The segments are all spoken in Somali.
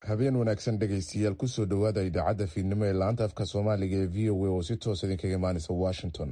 habeen wanaagsan dhegaystayaal kusoo dhowaada idaacadda fiidnimo ee laanta afka soomaaliga ee v o a oo si toos idinkaga imaanaysa Washington.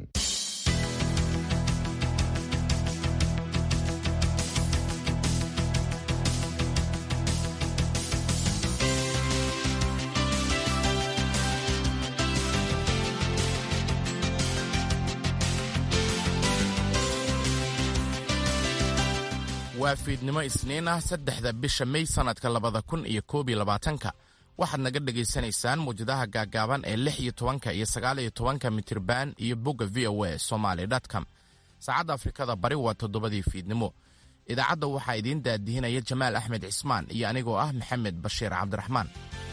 waa fiidnimo isniin ah 3 bisha May sanadka 2021 waxaad naga dhageysanaysaan muujadaha gaagaaban ee 16 iyo 19 mitirban iyo bogga voasomali.com. saacadda Afrikada bari waa 7 fiidnimo. idaacadda waxaa idiin daadihinaya Jamaal Axmed Cismaan iyo anigoo ah Maxamed Bashiir Cabdiraxmaan.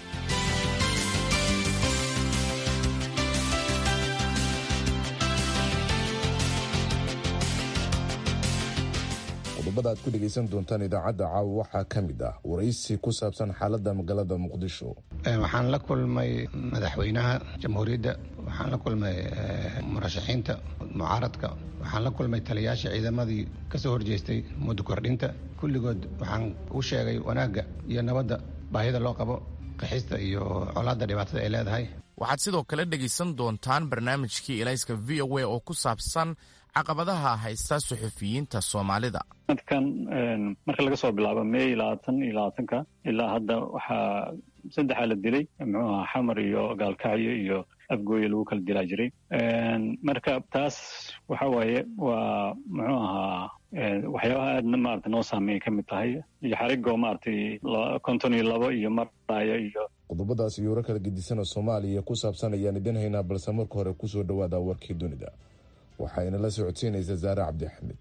qodobada aad ku dhegaysan doontaan idaacadda caawa waxaa ka mid ah waraysi ku saabsan xaaladda magaalada Muqdisho. waxaan la kulmay madaxweynaha jamhuuriyadda, waxaan la kulmay murashaxiinta mucaaradka, waxaan la kulmay taliyayaasha ciidamadii ka soo horjeestay muddo kordhinta. kulligood waxaan u sheegay wanaagga iyo nabadda baahida loo qabo, qaxista iyo colaadda dhibaatada ay leedahay. waxaad sidoo kale dhegaysan doontaan barnaamijkii Ilayska VOA oo ku saabsan caqabadaha haysta suxufiyiinta Soomaalida. dadkan marka laga soo bilaabo May 20 ilaa hadda waxaa 3 la dilay, xamar iyo gaalkacyo iyo afgooye lagu kala dilaa jiray. marka taas waxa waaye waa waxyaabaha aadna maaragtay noo saameeyay ka mid tahay, iyo xarigoo maaragtay 52 iyo maraya iyo qodobadaas iyo warar kala gedisan oo Soomaaliya ku saabsan ayaan idin haynaa, balse marka hore ku soo dhawaada warkii dunida. waxayna la socodsiinaysaa Zaara Cabdixamiid.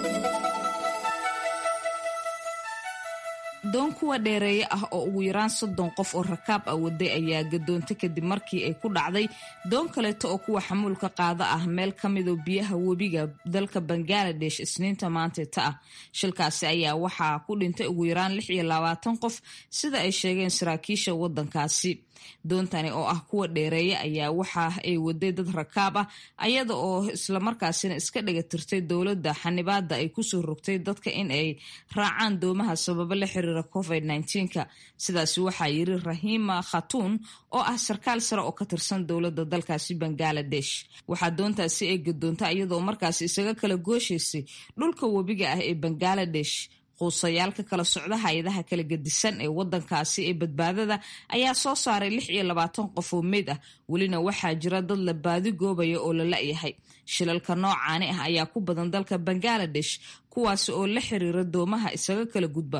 doon kuwa dheereeye ah oo ugu yaraan 30 qof oo rakaab ah waday ayaa gadoontay kadib markii ay ku dhacday doon kaleeto oo kuwa xamuulka qaada ah meel ka mid oo biyaha webiga dalka Bangladesh isniinta maanta ah. shilkaasi ayaa waxaa ku dhintay ugu yaraan 26 qof sida ay sheegeen saraakiisha wadankaasi. doontani oo ah kuwa dheereeye ayaa waxa ay waday dad rakaab ah ayada oo isla markaasina iska dhigatirtay dowladda xanibaada ay ku soo rogtay dadka in ay raacaan doomaha sababo la xiriira COVID-19. sidaas waxaa yiri Rahima Khatoon oo ah sarkaal sare oo ka tirsan dowladda dalkaasi Bangladesh. waxaa doontaasi ay gadoontay iyadoo markaas isaga kala gooshaysay dhulka webiga ah ee Bangladesh. quusayaalka kala socda hay'adaha kala gedisan ee wadankaasi ee badbaadada ayaa soo saaray 26 qof oo meed ah. welina waxaa jira dad la baadi goobaya oo la la'yahay. shilalka noocaani ah ayaa ku badan dalka Bangladesh, kuwaasi oo la xiriira doomaha isaga kala gudba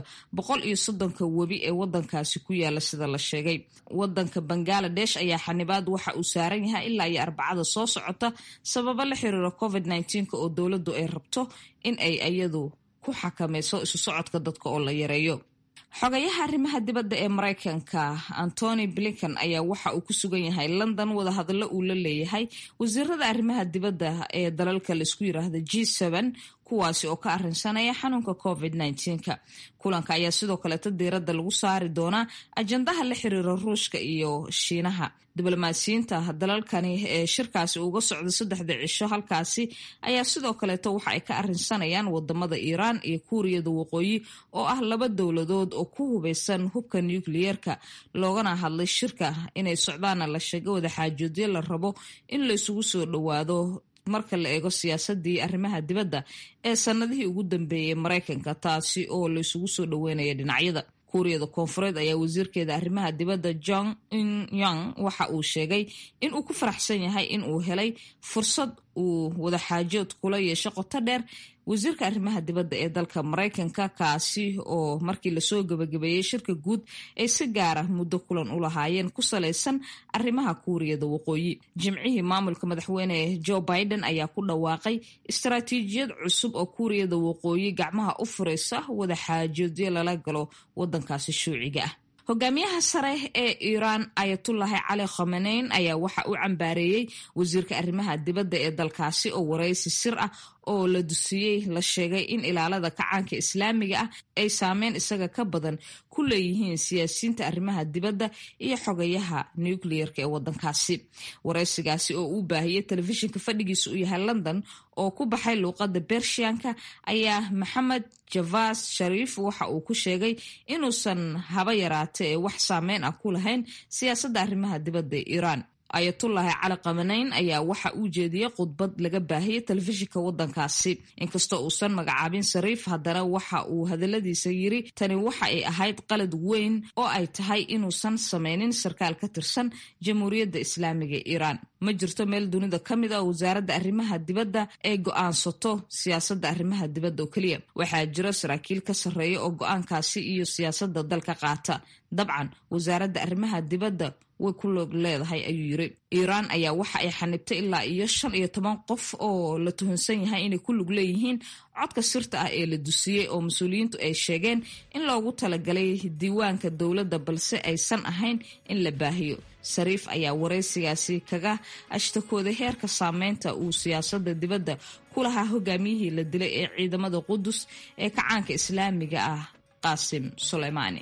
130 webi ee wadankaasi ku yaala sida la sheegay. wadanka Bangladesh ayaa xanibaad waxa uu saaran yahay ilaa iyo Arbacada soo socota sababo la xiriira COVID-19 oo dowladdu ay rabto in ay iyadu ku xakamayso isu socodka dadka oo la yareeyo. xogayaha arrimaha dibadda ee Mareykanka Antony Blinken ayaa waxa uu ku sugan yahay London wada hadallo uu la leeyahay wasiirada arrimaha dibadda ee dalalka la isku yiraahdo G7 kuwaasi oo ka arrinsanaya xanuunka COVID-19. kulanka ayaa sidoo kale diiradda lagu saari doonaa ajandaha la xiriira Ruushka iyo Shiinaha. diblomaasiyiinta dalalkani ee shirkaasi uga socda 3 cisho halkaasi ayaa sidoo kale waxa ay ka arrinsanayaan wadamada Iiraan iyo Kuuriyada Waqooyi oo ah 2 dowladood oo ku hubeysan hubka nuclear-ka. loogana hadlay shirka inay socdaan la sheegay wada xaajoodyo la rabo in la isugu soo dhawaado marka la eego siyaasadii arrimaha dibadda ee sanadihii ugu dambeeyay Mareykanka, taasi oo la isugu soo dhaweynaya dhinacyada. Kuuriyada Koonfureed ayaa wasiirkeeda arrimaha dibadda Jong In-young waxa uu sheegay in uu ku faraxsan yahay in uu helay fursad uu wada xaajood kula yeesho qoto dheer wasiirka arrimaha dibadda ee dalka Mareykanka, kaasi oo markii lasoo gabagabeeyay shirka guud ay si gaar ah muddo kulan u lahaayeen ku saleysan arrimaha Kuuriyada Waqooyi. jimcihii maamulka madaxweyne Joe Biden ayaa ku dhawaaqay istaraatiijiyad cusub oo Kuuriyada Waqooyi gacmaha u fureysa wada xaajoodyo lala galo wadankaasi shuuciga ah. hogaamiyaha sare ee Iiraan Ayatollah Ali Khamenei ayaa waxa uu cambaareeyay wasiirka arrimaha dibadda ee dalkaasi oo wareysi sir ah oo la dusiyey la sheegay in ilaalada kacaanka islaamiga ah ay saameyn isaga ka badan ku leeyihiin siyaasiyiinta arrimaha dibadda iyo xogayaha nucleerka ee wadankaasi. wareysigaasi oo uu baahiyey telefishinka fadhigiisa uu yahay London oo ku baxay luuqadda Bershiyanka ayaa Maxamed Javaas Shariif waxa uu ku sheegay inuusan haba yaraatee wax saameyn ah ku lahayn siyaasadda arrimaha dibadda ee Iiraan. Ayatullahi Cali Khamenei ayaa waxa uu jeediyey khudbad laga baahiyey telefishinka wadankaasi. inkastoo uusan magacaabin Shariif, haddana waxa uu hadaladiisa yiri tani waxa ay ahayd qalad weyn oo ay tahay inuusan sameynin sarkaal ka tirsan Jamhuuriyadda Islaamiga ee Iiraan. ma jirto meel dunida ka mid ah wasaaradda arrimaha dibadda ay go'aansato siyaasadda arrimaha dibadda oo keliya. waxaa jira saraakiil ka sarreeya oo go'aankaasi iyo siyaasadda dalka qaata. dabcan wasaaradda arrimaha dibadda way ku log leedahay ayuu yiri. Iiraan ayaa waxa ay xanibtay ilaa iyo 15 qof oo la tuhunsan yahay inay ku lug leeyihiin codka sirta ah ee la dusiyey oo mas-uuliyiintu ay sheegeen in loogu talagalay diiwaanka dowladda balse aysan ahayn in la baahiyo. Shariif ayaa wareysigaasi kaga ashtakooday heerka saameynta uu siyaasadda dibadda ku lahaa hogaamiyihii la dilay ee ciidamada Qudus ee kacaanka islaamiga ah Qaasim Sulaymaani.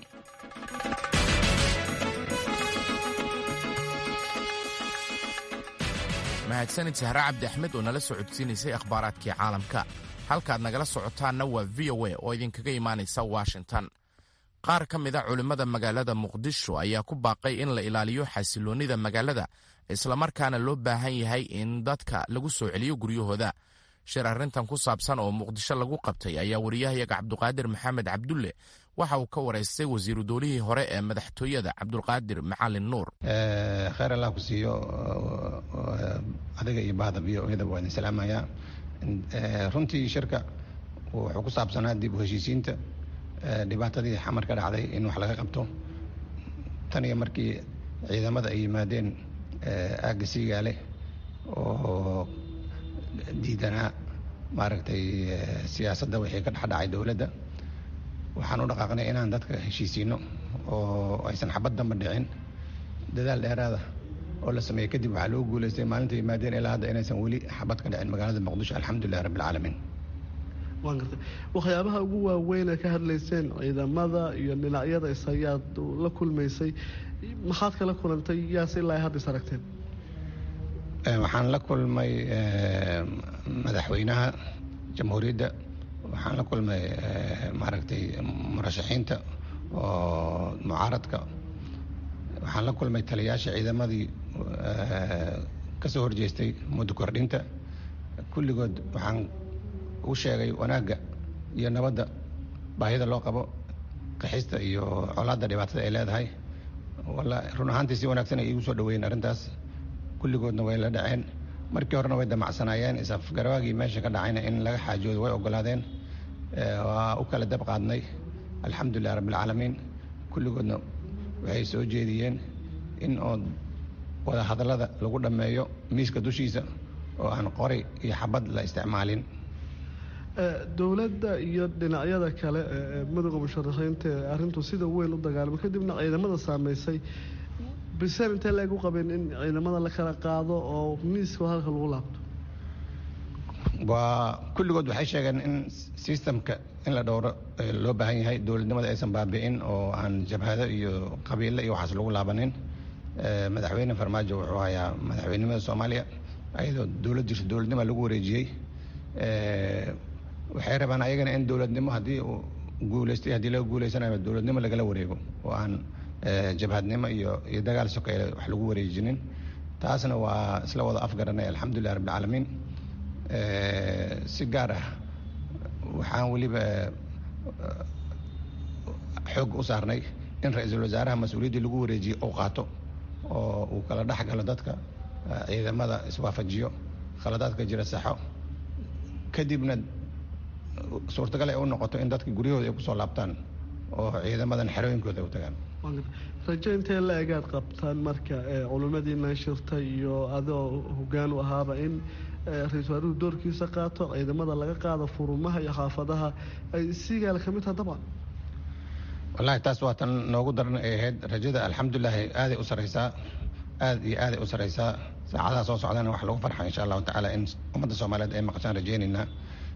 mahadsanid Sahra Cabdi Axmed oo nala socodsiinaysay akhbaaraadkii caalamka. halkaad nagala socotaanna waa VOA oo idinkaga imaanaysa Washington. qaar ka mid a culimmada magaalada Muqdisho ayaa ku baaqay in la ilaaliyo xasiloonida magaalada, islamarkaana loo baahan yahay in dadka lagu soo celiyo guryahooda. shir arrintan ku saabsan oo Muqdisho lagu qabtay ayaa wariyahayaga Cabduqaadir Maxamed Cabdulle waxa uu ka wareystay wasiiru dowlihii hore ee madaxtooyada Cabdulqaadir Macalin Nuur. khayr Allah ku siiyo adiga iyo bahda VOA-da waan salaamayaa. runtii shirka wuxuu ku saabsanaa dib u heshiisiinta dhibaatadii xamar ka dhacday in wax laga qabto. tan iyo markii ciidamada ay yimaadeen aagga Siigaale oo diidanaa maaragtay siyaasadda wixii ka dhexdhacay dowladda, waxaan u dhaqaaqnay inaan dadka heshiisiino oo aysan xabad damba dhicin. dadaal dheeraada oo la sameeyey kadib waxaa loo guulaystay maalinta yimaadeen ilaa hadda inaysan weli xabad ka dhicin magaalada Muqdisho, alxamdulillahi rabbil caalamiin. waan gartay waxyaabaha ugu waaweyn ee ka hadlayseen ciidamada iyo dhinacyada isayaad la kulmaysay, maxaad kala kulantay? yaase ilaa hadda is aragteen? waxaan la kulmay madaxweynaha jamhuuriyadda, waxaan la kulmay maaragtay murashaxiinta oo mucaaradka, waxaan la kulmay taliyaasha ciidamadii ka soo horjeestay muddo kordhinta. kulligood waxaan u sheegay wanaagga iyo nabadda baahida loo qabo, qaxista iyo colaadda dhibaatada ay leedahay. run ahaantii si wanaagsan ay igu soo dhaweeyeen arrintaas. kulligoodna way la dhaceen. markii horena way damacsanaayeen, isafgarawaagii meesha ka dhacayna in laga xaajoodo way ogolaadeen. waa u kala dab qaadnay, alxamdulillahi rabbil caalamiin. kulligoodna waxay soo jeediyeen in oo wada hadallada lagu dhammeeyo miiska dushiisa oo aan qori iyo xabad la isticmaalin. dowladda iyo dhinacyada kale ee madowga musharaxiinta ee arrintu sida weyn u dagaalamay kadibna ciidamada saameysay, bisaan intee la egu qabeen in ciidamada la kala qaado oo miiska halka lagu laabto? waa kulligood waxay sheegeen in systemka in la dhowro loo baahan yahay, dowladnimada aysan baabi'in oo aan jabhado iyo qabiilo iyo waxaas lagu laabanin. madaxweyne Farmaajo wuxuu hayaa madaxweynimada Soomaaliya ayadoo dowlad jirto, dowladnimo lagu wareejiyey. waxay rabaan ayagana in dowladnimo haddii uu guulaystay, haddii laga guulaysanayo dowladnimo lagala wareego oo aan jabhadnimo iyo dagaal sokeeye wax lagu wareejinin. taasna waa isla wada afgaranay, alxamdulillahi rabbil caalamiin. si gaar ah waxaan weliba xoog u saarnay in ra-iisul wasaaraha mas-uuliyaddii lagu wareejiyey uu qaato oo uu kala dhex galo dadka, ciidamada iswaafajiyo, khaladaadka jira saxo, kadibna suurtagal ay u noqoto in dadka guryahooda ay kusoo laabtaan oo ciidamadan xerooyinkooda ay u tagaan. rajo intee la egaad qabtaan marka culimadiina shirtay iyo adoo hoggaan u ahaaba in ra-iisul wasaaruhu doorkiisa qaato, ciidamada laga qaado furumaha iyo xaafadaha ay Siigaale ka mid tahay? dabcan wallahi taas waa tan noogu daran ay ahayd. rajada alxamdulillahi aaday u saraysaa, aad iyo aaday u saraysaa. saacadaha soo socdana wax lagu farxa insha allahu tacaala in ummadda Soomaaliyeed ay maqashaan rajaynaynaa.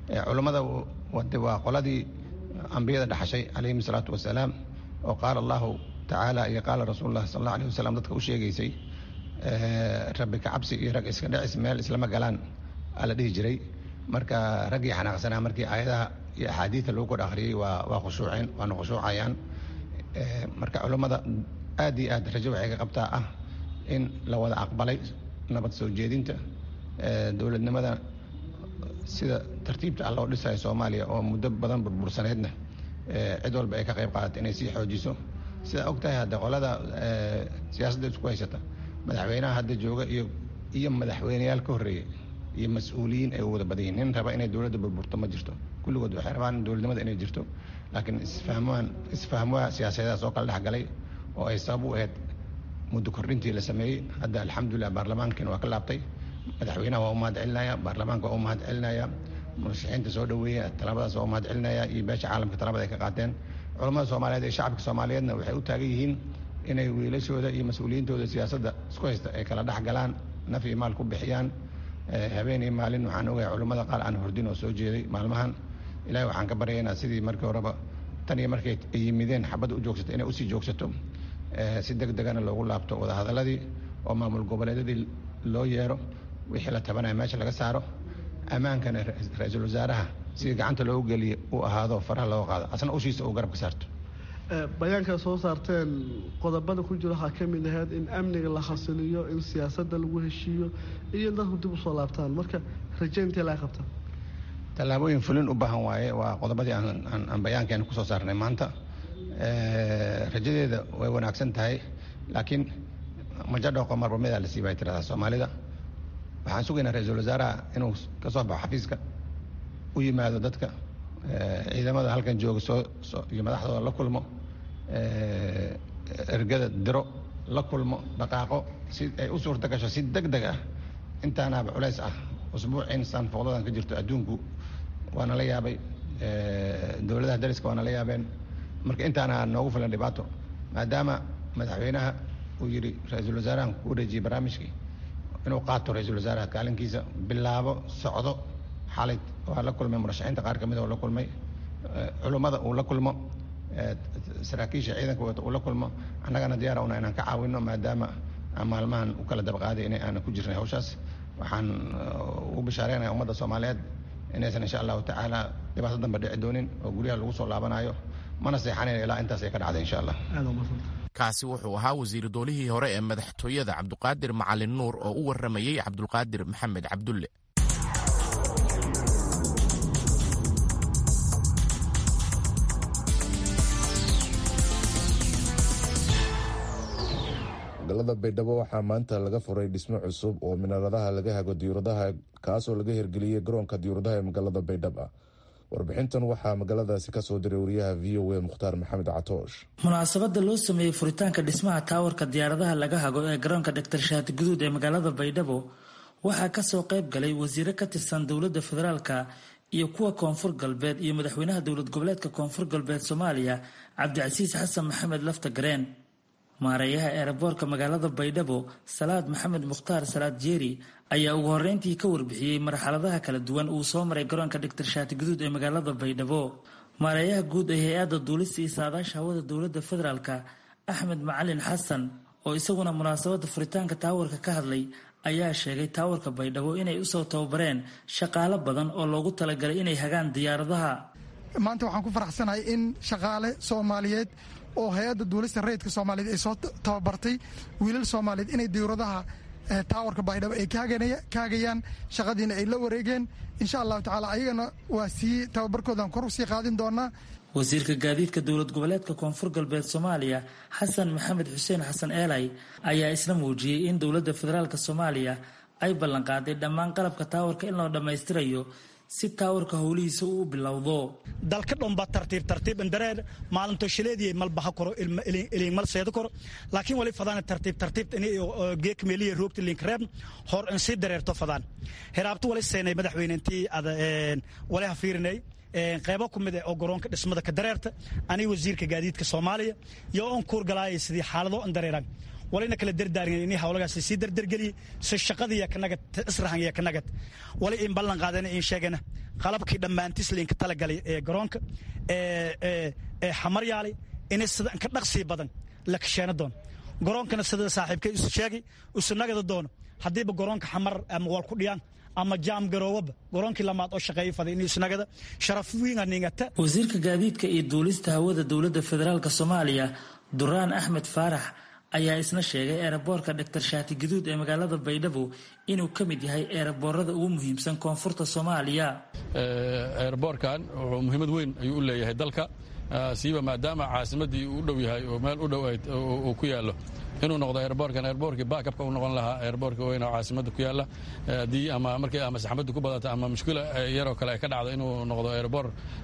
culummada waa qoladii ambiyada dhaxashay calayhim salaatu wasalaam oo qaala allahu tacaala iyo qaala rasuulullah sal allahu alayh wasalam dadka u sheegaysay rabbi ka cabsi iyo rag iska dhacis meel islama galaan ala dhihi jiray marka raggii xanaaqsanaa markii aayadaha iyo axaadiida lagu kor akhriyey waa khushuuceen waana khushuucayaan marka culummada aad iyo aad rajo waxay ka qabtaa ah in la wada aqbalay nabad soo jeedinta dowladnimada sida tartiibta ah loo dhisayo soomaaliya oo muddo badan burbursaneedna cid walba ay ka qayb qaadatay inay sii xoojiso sidaa og tahay hadda qolada siyaasadda isku haysata madaxweynaha hadda jooga iyo madaxweyneyaal ka horreeyey iyo mas-uuliyiin ay wada badan yihin nin raba inay dowladda burburto ma jirto kulligood waxay rabaan dowladnimada inay jirto laakiin isfahmwaa siyaasadedaas oo kala dhexgalay oo ay sabab u ahayd muddo kordhintii la sameeyey hadda alxamdulilah baarlamaankiina waa ka laabtay madaxweynaha waa u mahad celinaya baarlamaanka waa u mahad celinaya murashaxiinta soo dhaweeya talabadaas waa u mahad celinaya iyo beesha caalamka talabada ay ka qaateen culammada soomaaliyeed ee shacabka soomaaliyeedna waxay u taagan yihiin inay wiilashooda iyo mas-uuliyiintooda siyaasadda isku haysta ay kala dhex galaan naf iyo maal ku bixiyaan habeen iyo maalin waxaan ogahay culummada qaar aan hordin oo soo jeeday maalmahan ilaahay waxaan ka baryaynaa sidii markii horeba tan iyo markay ay yimideen xabadda u joogsato inay usii joogsato si deg degana loogu laabto wadahadaladii oo maamul goboleedyadii loo yeero wixii la tabanaya meesha laga saaro ammaankana ra-iisul wasaaraha sidii gacanta loogu geliya uu ahaado faraha looga qaado asna ushiisa uu garab ka saarto bayaankaa soo saarteen qodobada ku jira waxaa ka mid ahayd in amniga la xasiliyo in siyaasadda lagu heshiiyo iyo dadku dib usoo laabtaan marka rajayntii laa qabta tallaabooyin fulin u baahan waaye waa qodobadii aan bayaankeena kusoo saarnay maanta rajadeeda way wanaagsan tahay laakiin majadhooqo marbarmidaa la siibay tiradaa soomaalida waxaan sugaynaa ra-iisul wasaaraha inuu ka soo baxo xafiiska u yimaado dadka ciidamada halkan jooga iyo madaxdooda la kulmo ergada diro la kulmo dhaqaaqo si ay u suurta gasho si deg deg ah intaanaaba culays ah usbuuciin saanfoodadan ka jirto adduunku waana la yaabay dowladaha dariska waana la yaabeen marka intaana noogu filan dhibaato maadaama madaxweynaha uu yidhi ra-iisul wasaarahan ku wareejiyey barnaamijkii inuu qaato ra-iisul wasaaraha kaalinkiisa bilaabo socdo xalay waa la kulmay murashaxiinta qaar ka mid oo la kulmay culummada uu la kulmo saraakiisha ciidanka wata uu la kulmo annagana diyaara una inaan ka caawino maadaama aan maalmahan u kala dabaqaaday inay aanan ku jirnay hawshaas waxaan ugu bishaareynaya ummadda soomaaliyeed inaysan insha allahu tacaala dhibaato dambe dhici doonin oo guryaha lagu soo laabanayo mana seexanayn ilaa intaas ay ka dhacday insha allah kaasi wuxuu ahaa wasiiru doolihii hore ee madaxtooyada cabdiqaadir macalin nuur oo u warramayey cabdulqaadir maxamed cabdulle magaalada baydhabo waxaa maanta laga furay dhismo cusub oo minaaradaha laga hago diyuuradaha kaasoo laga hirgeliyey garoonka diyuuradaha ee magaalada baydhabo warbixintan waxaa magaaladaasi kasoo diray wariyaha v o a mukhtaar maxamed catoosh munaasabada loo sameeyey furitaanka dhismaha taawarka diyaaradaha laga hago ee garoonka dhaktar shaati guduud ee magaalada baydhabo waxaa kasoo qayb galay wasiiro ka tirsan dowladda federaalka iyo kuwa koonfur galbeed iyo madaxweynaha dowlad goboleedka koonfur galbeed soomaaliya cabdicasiis xasan maxamed lafta gareen maareeyaha eeraboorka magaalada baydhabo salaad maxamed mukhtaar salaad jeeri ayaa ugu horreyntii ka warbixiyey marxaladaha kala duwan uu soo maray garoonka dhaktar shaati guduud ee magaalada baydhabo maareeyaha guud ee hay-adda duulista iyo saadaasha hawada dowladda federaalka axmed macalin xasan oo isaguna munaasabada furitaanka taawarka ka hadlay ayaa sheegay taawarka baydhabo inay usoo tababareen shaqaalo badan oo loogu talagalay inay hagaan diyaaradaha maanta waxaan ku faraxsanahay in shaqaale soomaaliyeed oo hay-adda duulista rayidka soomaaliyeed ay soo tababartay wiilal soomaaliyeed inay diyuuradaha taawarka baydhabo ay ka hagayaan shaqadiina ay la wareegeen insha allahu tacaala ayagana waa sii tababarkoodan kor usii qaadin doonaa wasiirka gaadiidka dowlad goboleedka koonfur galbeed soomaaliya xasan maxamed xuseen xasan eelay ayaa isla muujiyey in dowladda federaalk soomaaliya ay ballanqaaday dhammaan qalabka taawarka in loo dhammaystirayo si taawarka howlihiisa uu bilowdo dalka dhanba tartiib indareer maalinto shileedii malbaha koro ilin mal seedo koro laakiin wali fadaan tartiib inay geek meeliye roogti link reeb hor in si dareerto fadaan heraabtu wali seenay madaxweynentii wali ha fiirinay qaybo ku mid oo garoonka dhismada ka dareerta ani wasiirka gaadiidka Soomaaliya iyo on kuur galaayay sidii xaalado indareeran walina kala dardaarin inay hawlagaas si dardargeli si shaqadii kanaga israhan iyo kanaga wali in ballan qaadana in sheegana qalabkii dhammaantiis liinka talagalay ee garoonka xamaryaali inay sida ka dhaqsii badan la kasheena doono garoonkana sida saaxiibkay isu sheegay isu nagada doono haddiiba garoonka xamar ama wal ku dhiyaan ama jaam garoowaba garoonkii lamaad oo shaqeeyay faday in isnagada sharaf weyn anigata. Wasiirka gaadiidka iyo duulista hawada dowladda federaalka Soomaaliya Duraan Axmed Faarax ayaa isna sheegay eeraboorka Dr. Shaati Gaduud ee magaalada Baydhabo inuu ka mid yahay eeraboorada ugu muhiimsan koonfurta Soomaaliya. Eeraboorkan wuxuu muhiimad weyn ayuu u leeyahay dalka siiba maadaama caasimadii uu dhow yahay oo meel u dhow uu ku yaalo inuu noqdo eeraboorkii backupka uu noqon lahaa eeraboorka weyn oo caasimadda ku yaala haddii ama markii ama saxmaddu ku badata ama mushkila yaroo kale ay ka dhacdo inuu noqdo eeraboor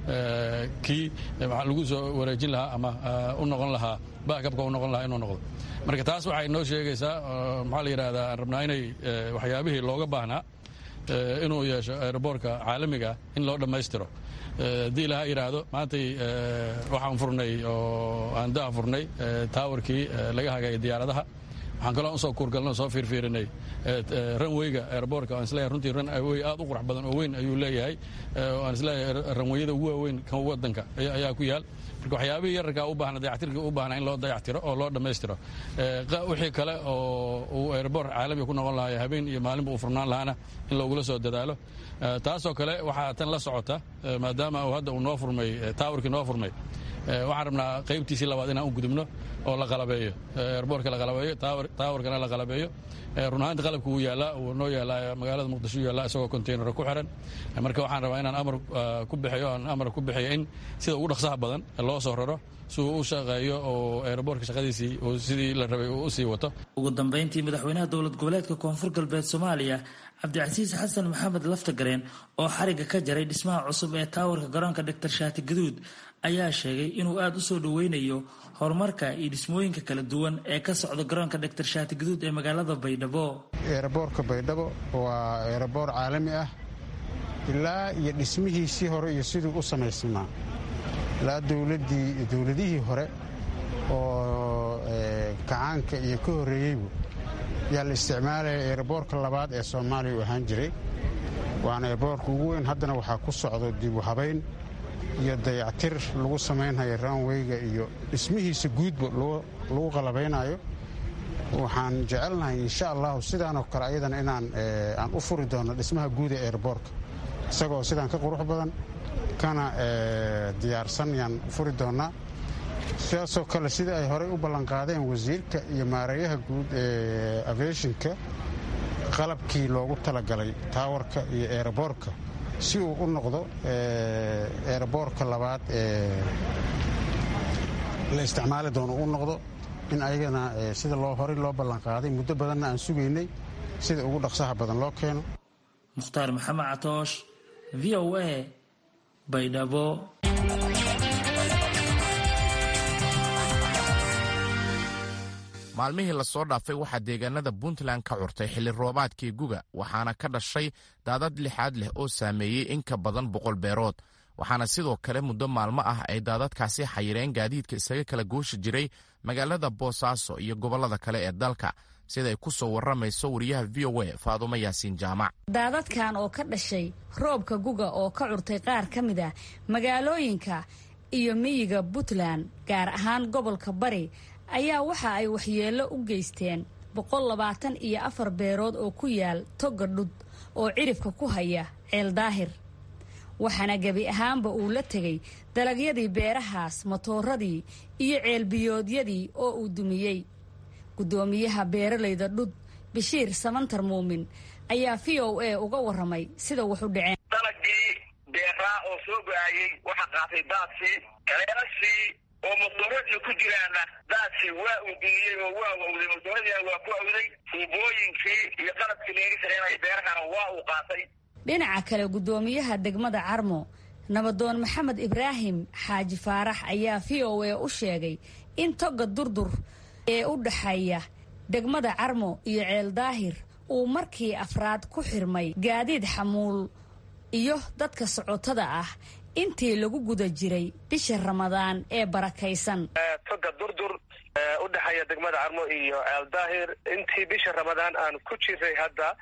kii lagu soo wareejin lahaa ama u noqon lahaa backupka uu noqon lahaa inuu noqdo. Marka taas waxay noo sheegaysaa maxaa la yidhaahdaa aan rabnaa inay waxyaabihii looga baahnaa inuu yeesho eeraboorka caalamiga in loo dhammaystiro. haddii ilaha yidhaahdo maantay waxaan furnay oo aan daha furnay taawarkii laga hagaya diyaaradaha waxaan kaloo usoo kuurgalno soo fiirfiirinay ranweyga airboortka aan isleeyahay runtii ranwey aad u qurux badan oo weyn ayuu leeyahay aan isleeyahay ranweyada ugu waaweyn kan waddanka ayaa ku yaal marka waxyaabihii yararkaa u baahna dayactirkii u baahna in loo dayactiro oo loo dhammaystiro wixii kale oo uu airboor caalamiga ku noqon lahaa habeen iyo maalinba uu furnaan lahaana in loogula soo dadaalo taasoo kale waxaa tan la socota maadaama uu hadda uu noo furmay taawarkii noo furmay waxaan rabnaa qaybtiisii labaad inaan u gudubno oo la qalabeeyo airboortka la qalabeeyo taawarkana la qalabeeyo run ahaanta qalabka wuu yaallaa uu noo yaallaa magaalada muqdisho yaallaa isagoo containara ku xiran marka waxaan rabaa inaan amar ku bixiyo in sida ugu dhaqsaha badan loo soo raro si uu u shaqeeyo oo airboortka shaqadiisii uu sidii la rabay uu u sii wato. ugu dambayntii madaxweynaha dowlad goboleedka koonfur galbeed Soomaaliya Cabdicasiis Xasan Maxamed Laftagareen oo xariga ka jaray dhismaha cusub ee taawarka garoonka Dr. Shaati Gaduud ayaa sheegay inuu aad u soo dhaweynayo horumarka iyo dhismooyinka kala duwan ee ka socda garoonka Dr. Shaati Gaduud ee magaalada Baydhabo. Airboorka Baydhabo waa airboor caalami ah ilaa iyo dhismihiisii hore iyo siduu u samaysnaa ilaa dowladihii hore oo kacaanka iyo ka horreeyeybu yaa la isticmaalaya airboorka labaad ee Soomaaliya u ahaan jiray waana airboorka ugu weyn haddana waxaa ku socdo dib u habayn iyo dayactir lagu samaynhayo runwayga iyo dhismihiisa guudba lagu qalabaynayo waxaan jecelnahay insha allahu sidaanoo kale ayadana inaan u furi doono dhismaha guud ee airboorka isagoo sidaan ka qurux badan kana diyaarsan yaan furi doonaa sidaasoo kale sida ay horey u ballanqaadeen wasiirka iyo maareeyaha guud ee aviationka qalabkii loogu talagalay taawarka iyo airboorka si uu u noqdo airboorka labaad ee la isticmaali doono u noqdo in ayagana sida horey loo ballanqaaday muddo badanna aan sugaynay sida ugu dhaqsaha badan loo keeno. Mukhtaar Maxamed Catoosh VOA Baydhabo. maalmihii lasoo dhaafay waxaa deegaanada puntland ka curtay xilli roobaadkii guga waxaana ka dhashay daadad lixaad leh oo saameeyey in ka badan 100 beerood waxaana sidoo kale muddo maalmo ah ay daadadkaasi xayireen gaadiidka isaga kala gooshi jiray magaalada boosaaso iyo gobollada kale ee dalka siday ku soo warramayso wariyaha VOA Faadumo Yaasiin Jaamac. daadadkan oo ka dhashay roobka guga oo ka curtay qaar ka mid ah magaalooyinka iyo miyiga puntland gaar ahaan gobolka bari ayaa waxa ay waxyeello u geysteen 124 beerood oo ku yaal toga dhud oo cirifka ku haya ceel daahir waxaana gebi ahaanba uu la tegay dalagyadii beerahaas matooradii iyo ceelbiyoodyadii oo uu dumiyey gudoomiyaha beeralayda dhud Bishiir Samantar Muumin ayaa VOA uga warramay sida wax u dhaceen dalagii beeraa oo soo go'ayay waxa qaatay daadkii kaleerasii oo matooradii ku jiraana daadkii waa uu dumiyey oo waa wawday matooradii waa ku awday tuubooyinkii iyo qalabkii laga shaqeynayay beerahana waa uu qaatay. dhinaca kale gudoomiyaha degmada Carmo Nabadoon Maxamed Ibraahim Xaaji Faarax ayaa VOA u sheegay in toga durdur ee u dhaxaya degmada Carmo iyo ceel daahir uu markii afraad ku xirmay gaadiid xamuul iyo dadka socotada ah intii lagu guda jiray bisha Ramadaan ee barakaysan. toga durdur u dhaxaya degmada Carmo iyo ceel daahir intii bisha Ramadaan aan ku jiray hadda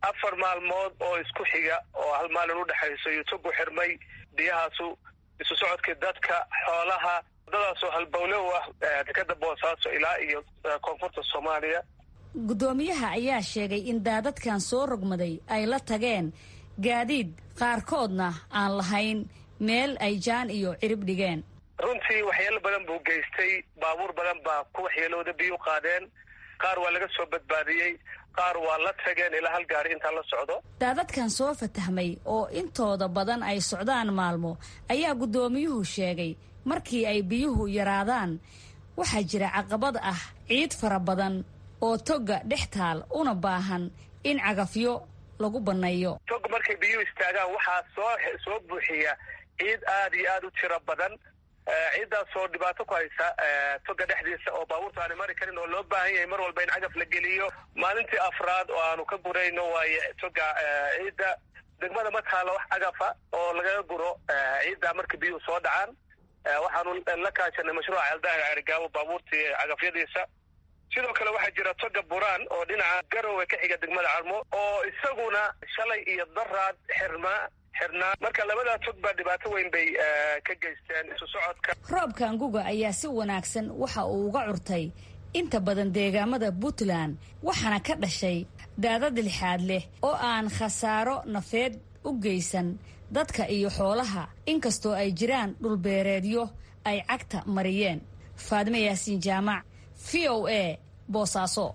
4 maalmood oo isku xiga oo hal maalin u dhexayso iyo togu xirmay biyahaasu isu socodkii dadka xoolaha wadadaasoo halbowle u ah dekada boosaaso ilaa iyo koonfurta soomaaliya. guddoomiyaha ayaa sheegay in daadadkan soo rogmaday ay la tageen gaadiid qaarkoodna aan lahayn meel ay jaan iyo cirib dhigeen. runtii waxyeelo badan buu geystay, baabuur badan baa ku waxyeelooda biyu qaadeen, qaar waa laga soo badbaadiyey, qaar waa la tageen ilaa hal gaari intaa la socdo. daadadkan soo fatahmay oo intooda badan ay socdaan maalmo ayaa guddoomiyuhu sheegay markii ay biyuhu yaraadaan waxaa jira caqabad ah ciid fara badan oo toga dhex taal una baahan in cagafyo lagu banneeyo. tog markay biyuhu istaagaan waxaa soo buuxiya ciid aad iyo aad u tiro badan, ciiddaasoo dhibaato ku haysa toga dhexdiisa oo baabuurta aana mari karin oo loo baahan yahay mar walba in cagaf la geliyo. maalintii 4aad oo aanu ka gurayno waaye toga ciidda degmada ma taalo wax cagafa oo lagaga guro ciidda marka biyuhu soo dhacaan. waxaanu la kaashanay mashruuca ceeldaahir Ceerigaabo baabuurtii cagafyadiisa. sidoo kale waxaa jira toga buraan oo dhinaca Garowe ka xiga degmada Carmo oo isaguna shalay iyo daraad xirnaa. marka labadaa tog baa dhibaato weyn bay ka geysteen isu socodka. roobkan guga ayaa si wanaagsan waxa uu uga curtay inta badan deegaamada Puntland waxaana ka dhashay daadad lixaad leh oo aan khasaaro nafeed u geysan dadka iyo xoolaha inkastoo ay jiraan dhulbeereedyo ay cagta mariyeen. Faadime Yaasiin Jaamac, VOA, Boosaaso.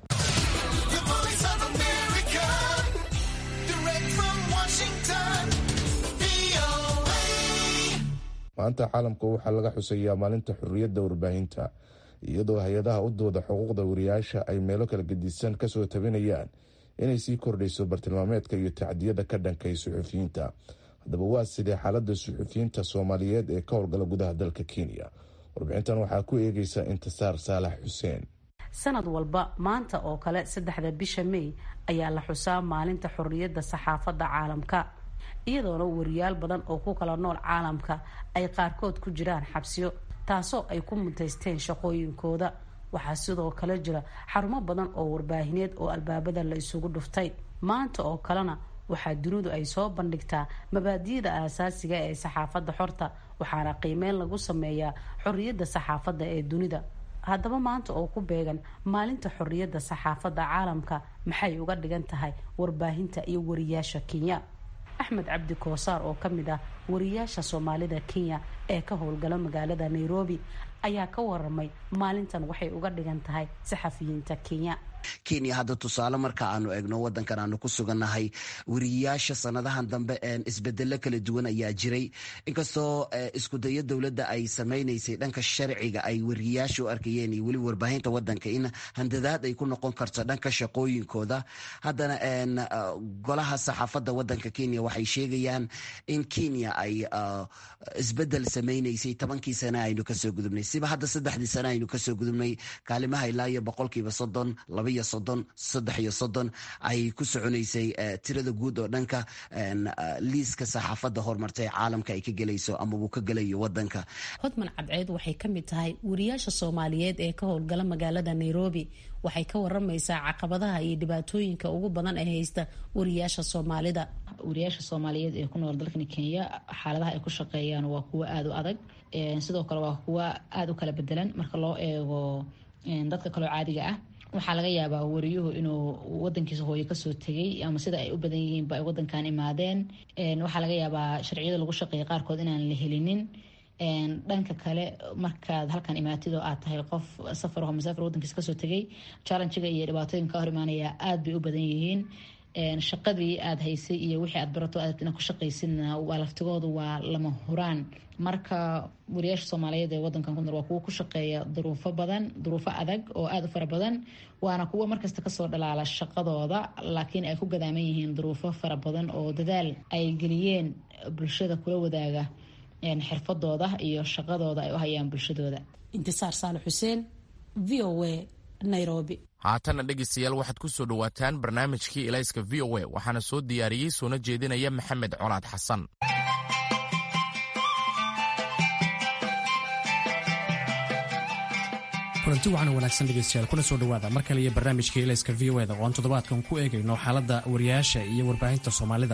maanta caalamka waxaa laga xuseeyaa maalinta xurriyadda warbaahinta, iyadoo hay-adaha u dooda xuquuqda wariyaasha ay meelo kala gedisan kasoo tabinayaan inay sii kordhayso bartilmaameedka iyo tacdiyada ka dhankay suxufiyiinta. haddaba waa sidee xaaladda suxufiyiinta soomaaliyeed ee ka howlgala gudaha dalka Kenya? warbixintan waxaa ku eegaysa Intisaar Saalax Xuseen. sanad walba maanta oo kale 3 bisha May ayaa la xusaa maalinta xurriyadda saxaafadda caalamka, iyadoona wariyaal badan oo ku kala nool caalamka ay qaarkood ku jiraan xabsiyo taasoo ay ku muntaysteen shaqooyinkooda. waxaa sidoo kale jira xarumo badan oo warbaahineed oo albaabada la isugu dhuftay. maanta oo kalena waxaa dunidu ay soo bandhigtaa mabaadi'da aasaasiga ee saxaafadda xorta, waxaana qiimeyn lagu sameeyaa xorriyadda saxaafadda ee dunida. haddaba maanta oo ku beegan maalinta xorriyadda saxaafadda caalamka maxay uga dhigan tahay warbaahinta iyo wariyaasha Kenya? Axmed Cabdi Koosaar oo ka mid ah wariyaasha Soomaalida Kenya ee ka howlgala magaalada Nairobi ayaa ka waramay maalintan waxay uga dhigan tahay saxafiyiinta Kenya. Kenya hadda tusaale marka aanu eegno wadankan aanu ku sugannahay, wariyaasha sanadahan dambe isbedelo kala duwan ayaa jiray. inkastoo isku dayo dowladda ay samaynaysay dhanka sharciga ay wariyaasha u arkayeen iyo weli warbaahinta wadanka in handadaad ay ku noqon karto dhanka shaqooyinkooda, haddana golaha saxaafadda wadanka Kenya waxay sheegayaan in Kenya ay isbedel samaynaysay 10kii sano aynu kasoo gudubnay. siba hadda 3 sano aynu kasoo gudubnay kaalimaha ilaa iyo 30%, 30 ay ku soconaysay tirada guud oo dhanka liiska saxaafadda horumartay ee caalamka ay ka gelayso ama uu ka gelayo wadanka. Hodman Cabceed waxay ka mid tahay wariyaasha Soomaaliyeed ee ka howlgala magaalada Nairobi. waxay ka waramaysaa caqabadaha iyo dhibaatooyinka ugu badan ee haysta wariyaasha Soomaalida. wariyaasha Soomaaliyeed ee ku nool dalkan Kenya xaaladaha ay ku shaqeeyaan waa kuwa aad u adag, sidoo kale waa kuwa aad u kala bedelan marka loo eego dadka kale caadiga ah. waxaa laga yaabaa wariyuhu inuu wadankiisa hooyo kasoo tegay ama sida ay u badan yihiinba ay wadankan imaadeen. waxaa laga yaabaa sharciyada lagu shaqeeya qaarkood inaan la helinin. dhanka kale markaad halkan imaatid oo aad tahay qof safar oo masaafir wadankiisa kasoo tegay, challenge-ga iyo dhibaatooyinka hor imaanaya aad bay u badan yihiin. shaqadii aad haysay iyo wixii aad barato aad ku shaqaysidna waa laftigoodu waa lama huraan. marka wariyaasha Soomaaliyeed ee wadankan ku nool waa kuwa ku shaqeeya duruufo adag oo aad u fara badan, waana kuwa markasta kasoo dhalaala shaqadooda, laakiin ay ku gadaaman yihiin duruufo fara badan oo dadaal ay geliyeen bulshada kula wadaaga xirfadooda iyo shaqadooda ay u hayaan bulshadooda. Intisaar Saalax Xuseen, VOA, Nairobi. haatana dhegeystayaal waxaad ku soo dhawaataan barnaamijkii Ilayska VOA, waxaana soo diyaariyey soona jeedinaya Maxamed Colaad Xasan. kulanti waxaana wanaagsan dhegaystayaal kuna soo dhowaada mar kale iyo barnaamijka ilayska v o eda oo aan toddobaadkan ku eegayno xaaladda wariyaasha iyo warbaahinta soomaalida.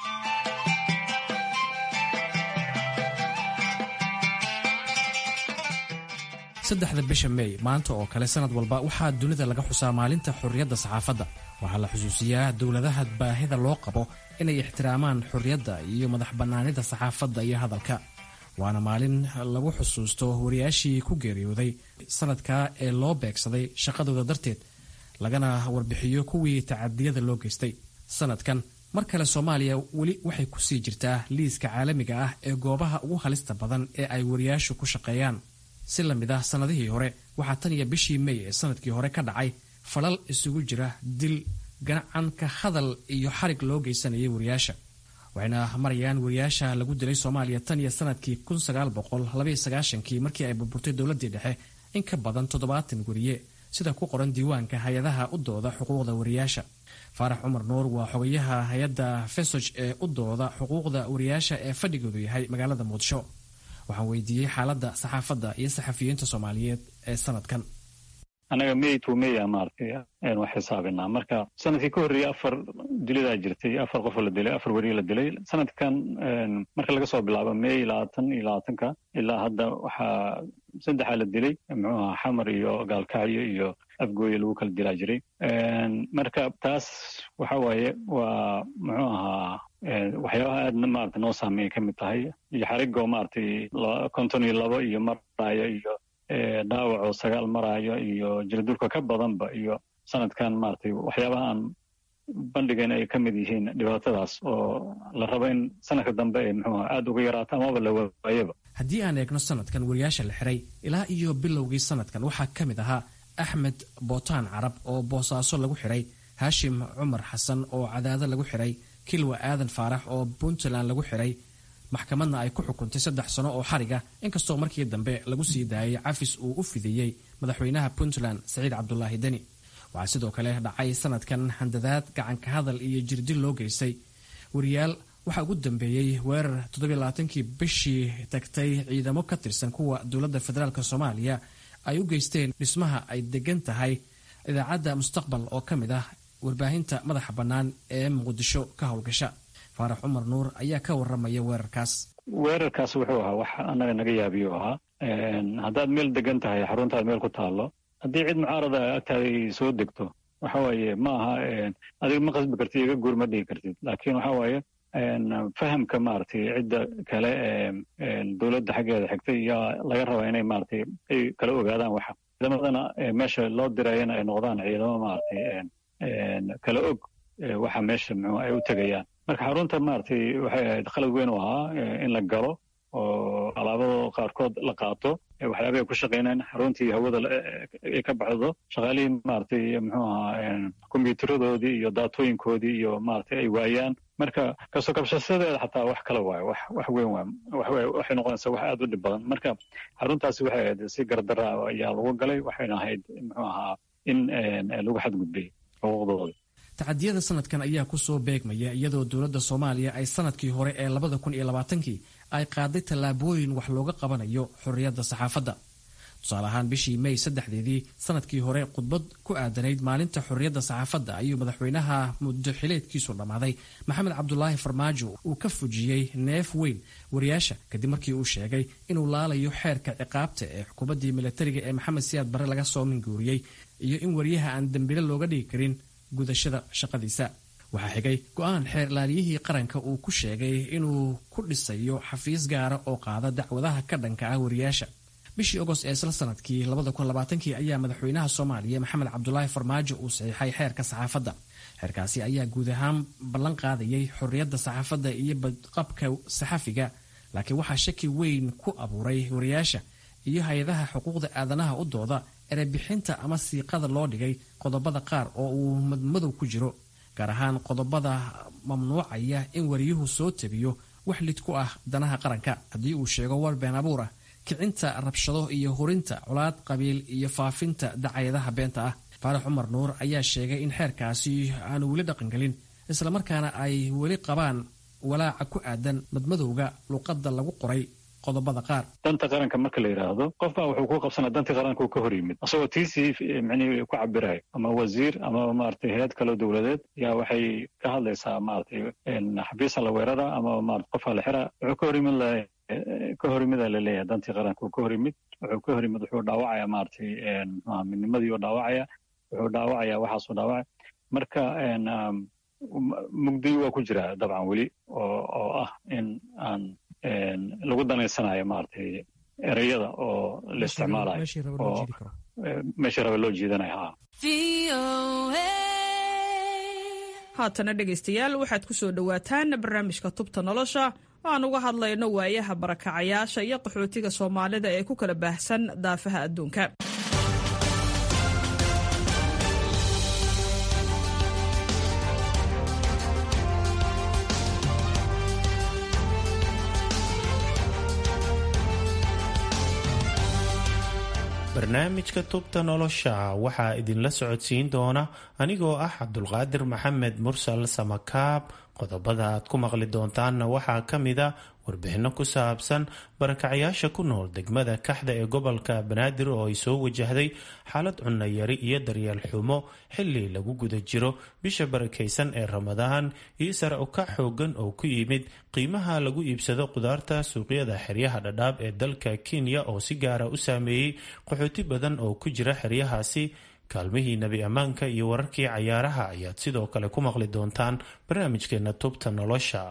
saddexda bisha May maanta oo kale sanad walba waxaa dunida laga xusaa maalinta xorriyadda saxaafadda. waxaa la xusuusiyaa dowladaha baahida loo qabo inay ixtiraamaan xorriyadda iyo madax bannaanida saxaafadda iyo hadalka. waana maalin lagu xusuusto wariyaashii ku geeriyooday sanadkaa ee loo beegsaday shaqadooda darteed, lagana warbixiyo kuwii tacadiyada loo geystay. sanadkan mar kale Soomaaliya weli waxay ku sii jirtaa liiska caalamiga ah ee goobaha ugu halista badan ee ay wariyaashu ku shaqeeyaan. si la mid ah sanadihii hore, waxaa tan iyo bishii May ee sanadkii hore ka dhacay falal isugu jira dil, gacan ka hadal iyo xarig loo geysanayay wariyaasha. waxayna marayaan wariyaasha lagu dilay Soomaaliya tan iyo sanadkii 1992 markii ay burburtay dowladii dhexe in ka badan 70 wariye, sida ku qoran diiwaanka hay-adaha u dooda xuquuqda wariyaasha. Faarax Cumar Nuur waa xogayaha hay-adda FESOJ ee u dooda xuquuqda wariyaasha ee fadhigoodu yahay magaalada Muqdisho. waxaan weydiiyey xaaladda saxaafadda iyo saxafiyiinta Soomaaliyeed ee sanadkan. anaga May to May maartay aynu xisaabinaa. marka sanadkii ka horreeyay 4 dilidaa jirtay, 4 qof la dilay, 4 wariye la dilay. sanadkan marka laga soo bilaabo May 20 ilaa hadda waxaa 3 la dilay, xamar iyo gaalkacyo iyo afgooye lagu kala dilaa jiray. marka taas waxa waaye waa waxyaabaha aadna maaragtay noo saameeyay ka mid tahay, iyo xarigoo maaragtay 52 iyo maraayo iyo dhaawacoo 9 maraayo iyo jirdulka ka badanba, iyo sanadkan maaragtay waxyaabaha aan bandhigan ay ka mid yihiin dhibaatadaas oo la rabo in sanadka dambe ay aad uga yaraato amaba la waayaba. haddii aan eegno sanadkan wariyaasha la xiray ilaa iyo bilowgii sanadkan waxaa ka mid ahaa Axmed Bootaan Carab oo Boosaaso lagu xiray, Haashim Cumar Xasan oo Cadaado lagu xiray, Kilwa Aadan Faarax oo Puntland lagu xiray. maxkamadna ay ku xukuntay 3 sano oo xariga, inkastoo markii dambe lagu sii daayay cafis uu u fidiyey madaxweynaha Puntland Saciid Cabdullaahi Deni. waxaa sidoo kale dhacay sanadkan handadaad, gacan ka hadal iyo jirdil loo geystay wariyaal. waxaa ugu dambeeyey weerar 27kii bishii tagtay ciidamo ka tirsan kuwa dowladda federaalka Soomaaliya ay u geysteen dhismaha ay degan tahay idaacadda Mustaqbal oo ka mid ah warbaahinta madaxa bannaan ee Muqdisho ka howlgasha. Faarax Cumar Nuur ayaa ka warramaya weerarkaas. wuxuu ahaa wax annaga naga yaabiyo ahaa. haddaad meel degan tahay, xaruntaad meel ku taallo, haddii cid mucaarada agtaada soo degto, waxa waaye ma aha adiga ma qasbi kartid, iga guur ma dhihi kartid. laakiin waxa waaye fahamka maaragtay cidda kale dowladda xaggeeda xigtay yaa laga rabaa inay maaragtay ay kala ogaadaan waxa. ciidamadana meesha loo dirayana ay noqdaan ciidamo maaragtay kala og waxa meesha ay u tegayaan. marka xarunta maaragtay waxay ahayd qalad weyn u ahaa in la galo oo alaabada qaarkood la qaato, waxyaabahay ku shaqeynaan xaruntii hawada ay ka baxdo, shaqaalihii maaragtay kombiyuutaradoodii iyo daatooyinkoodii iyo maaragtay ay waayaan. marka kasoo kabshasadeeda xataa wax kale waayo, wax weyn waayo, waxay noqonaysaa wax aad u dhib badan. marka xaruntaasi waxay ahayd si gardara ayaa lagu galay, waxayna ahayd in lagu xadgudbay xuquuqdooda. tacadiyada sanadkan ayaa ku soo beegmaya iyadoo dowladda Soomaaliya ay sanadkii hore ee 2020 ay qaaday tallaabooyin wax looga qabanayo xorriyadda saxaafadda. tusaale ahaan bishii May 3 sanadkii hore khudbad ku aadanayd maalinta xorriyadda saxaafadda ayuu madaxweynaha muddo xileedkiisu dhammaaday Maxamed Cabdullaahi Farmaajo uu ka fujiyey neef weyn wariyaasha kadib markii uu sheegay inuu laalayo xeerka ciqaabta ee xukuumaddii militariga ee Maxamed Siyaad Barre laga soo minguuriyey, iyo in wariyaha aan dambile looga dhigi karin gudashada shaqadiisa. waxaa xigay go'aan xeer ilaaliyihii qaranka uu ku sheegay inuu ku dhisayo xafiis gaara oo qaada dacwadaha ka dhanka ah wariyaasha. bishii Agost ee isla sanadkii 2020 ayaa madaxweynaha Soomaaliya Maxamed Cabdullaahi Farmaajo uu saxiixay xeerka saxaafadda. xeerkaasi ayaa guud ahaan ballan qaadayay xorriyadda saxaafadda iyo badqabka saxafiga, laakiin waxaa shaki weyn ku abuuray wariyaasha iyo hay-adaha xuquuqda aadanaha u dooda erebixinta ama siiqada loo dhigay qodobada qaar oo uu madmadow ku jiro, gaar ahaan qodobada mamnuucaya in wariyuhu soo tabiyo wax lid ku ah danaha qaranka haddii uu sheego war been abuur ah, kicinta rabshado iyo hurinta colaad qabiil iyo faafinta dacayadaha beenta ah. Faarax Cumar Nuur ayaa sheegay in xeerkaasi aanu weli dhaqangelin, islamarkaana ay weli qabaan walaaca ku aadan madmadowga luqadda lagu qoray qodobada qaar. danta qaranka marka la yidhaahdo qof baa wuxuu ku qabsanaa dantii qaranka uu ka hor yimid asagoo tiisii micnihii ku cabirayo ama wasiir ama maaragtay hay-ad kaloo dowladeed yaa waxay ka hadlaysaa maaragtay xabiisa la weerara ama maarata qofaa la xira wuxuu ka hor yimida laleeyahay dantii qaranka uu ka hor yimid wuxuu ka hor yimid wuxuu dhaawacaya maaragtay midnimadii uu dhaawacaya wuxuu dhaawacaya waxaasuu dhaawacaya marka mugdi waa ku jira dabcan weli oo ah in aan lagu danaysanayo maaragtay ereyada oo la isticmaalayo oo meesha raba loo jiidanayo. haatana dhegaystayaal waxaad ku soo dhowaataan barnaamijka tubta nolosha oo aan uga hadlayno waayaha barakacayaasha iyo qaxootiga soomaalida ee ku kala baahsan daafaha adduunka. barnaamijka tubta nolosha waxaa idinla socodsiin doona anigoo ah cabdulqaadir maxamed mursal samakaab. qodobada aad ku maqli doontaanna waxaa ka mida warbixinno ku saabsan barakacayaasha ku nool degmada kaxda ee gobolka banaadir oo ay soo wajahday xaalad cunno yari iyo daryeel xumo xili lagu guda jiro bisha barakaysan ee ramadaan iyo sare ukac xoogan oo ku yimid qiimaha lagu iibsado qudaarta suuqyada xeryaha dhadhaab ee dalka Kenya oo si gaara u saameeyey qaxooti badan oo ku jira xeryahaasi. kaalmihii nebi ammaanka iyo wararkii cayaaraha ayaad sidoo kale ku maqli doontaan barnaamijkeena tubta nolosha.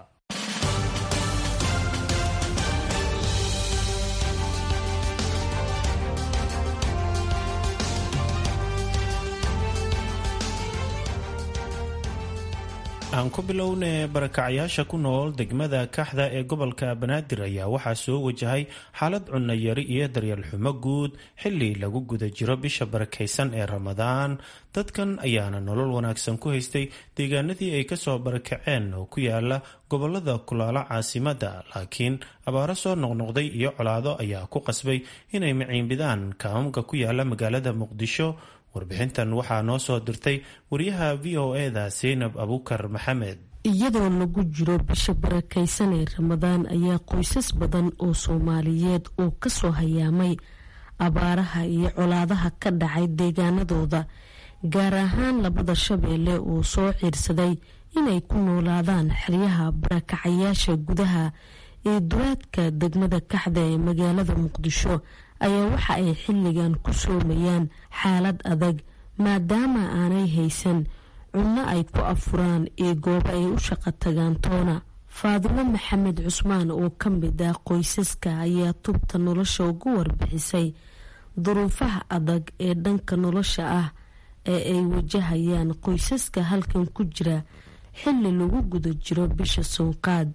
aan ku bilowne barakacayaasha ku nool degmada kaxda ee gobolka banaadir ayaa waxaa soo wajahay xaalad cunno yari iyo daryeel xumo guud xili lagu guda jiro bisha barakaysan ee ramadaan. dadkan ayaana nolol wanaagsan ku haystay deegaanadii ay kasoo barakaceen oo ku yaala gobolada kulaalo caasimada, laakiin abaaro soo noqnoqday iyo colaado ayaa ku qasbay inay maciinbidaan kaamamka ku yaala magaalada muqdisho. warbixintan waxaa noo soo dirtay wariyaha v o eda Zaynab Abuukar Maxamed. iyadoo lagu jiro bisha barakaysan ee ramadaan ayaa qoysas badan oo soomaaliyeed oo kasoo hayaamay abaaraha iyo colaadaha ka dhacay deegaanadooda gaar ahaan labada shabeelle oo soo ciirsaday inay ku noolaadaan xeryaha barakacayaasha gudaha ee duleedka degmada kaxda ee magaalada muqdisho ayaa waxa ay xilligan ku soomayaan xaalad adag maadaama aanay haysan cunno ay ku afuraan iyo goobo ay u shaqo tagaan toona. Faadimo Maxamed Cusmaan oo ka mid ah qoysaska ayaa tubta nolosha ugu warbixisay duruufaha adag ee dhanka nolosha ah ee ay wajahayaan qoysaska halkan ku jira xilli lagu guda jiro bisha soonqaad.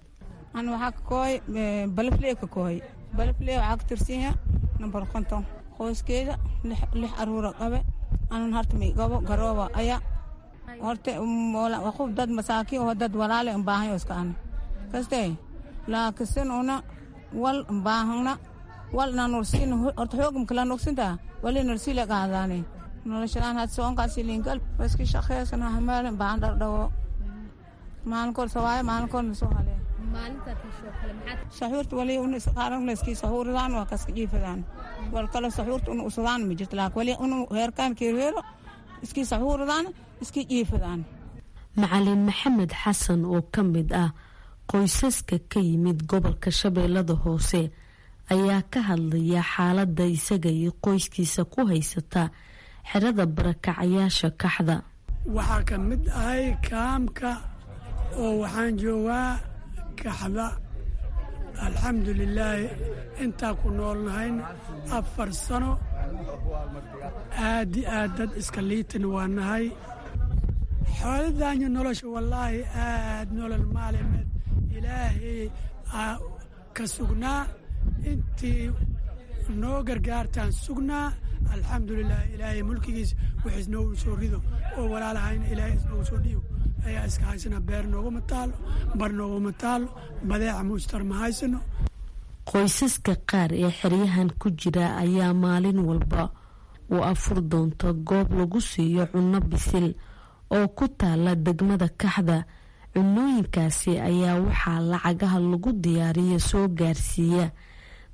balaflee waxaa ka tirsanyaa nambar 50 qoyskeeda 6 aruura qabe anan hartami gabo garooba aya horte qof dad masaakiin oo dad walaale u baahan yahay iskaan kaste laakiin una wal baahna wal nanursin horta xoogum kala noqsinta wali nursil qaadane noloshaan had soonkaas lingal baski shaqeysana hamal baan dhawo maalinkood sawaay maalinkood soo hale saxuurta wali unu isqaaran leeskii saxuuradaan waa kaska jiifadaan wal kala saxuurta unu usudaan ma jirto laakiin wali unu heerkaan keereero iskii saxuuradaan iskii jiifadaan. Macalin Maxamed Xasan oo ka mid ah qoysaska ka yimid gobolka Shabeellada Hoose ayaa ka hadlaya xaaladda isaga iyo qoyskiisa ku haysata xerada barakacayaasha kaxda. waxaa ka mid ahay kaamka oo waxaan joogaa kaxda alxamdulilaahi intaa ku noolnahayn 4 sano aad dad iska liitan waa nahay xooladaanyo nolosha wallaahi aad nolol maalimeed ilaahay ka sugnaa intii noo gargaartaan sugnaa alxamdulilaahi ilaahay mulkigiisa wixiis noogu soo rido oo walaalahayna ilaahay isnoogu soo dhiibo ayaa iska haysana beer nooguma taalo bar nooguma taalo badeeca muustar ma haysano. qoysaska qaar ee xeryahan ku jira ayaa maalin walba u afur doonta goob lagu siiyo cunno bisil oo ku taala degmada kaxda. cunooyinkaasi ayaa waxaa lacagaha lagu diyaariyo soo gaarsiiya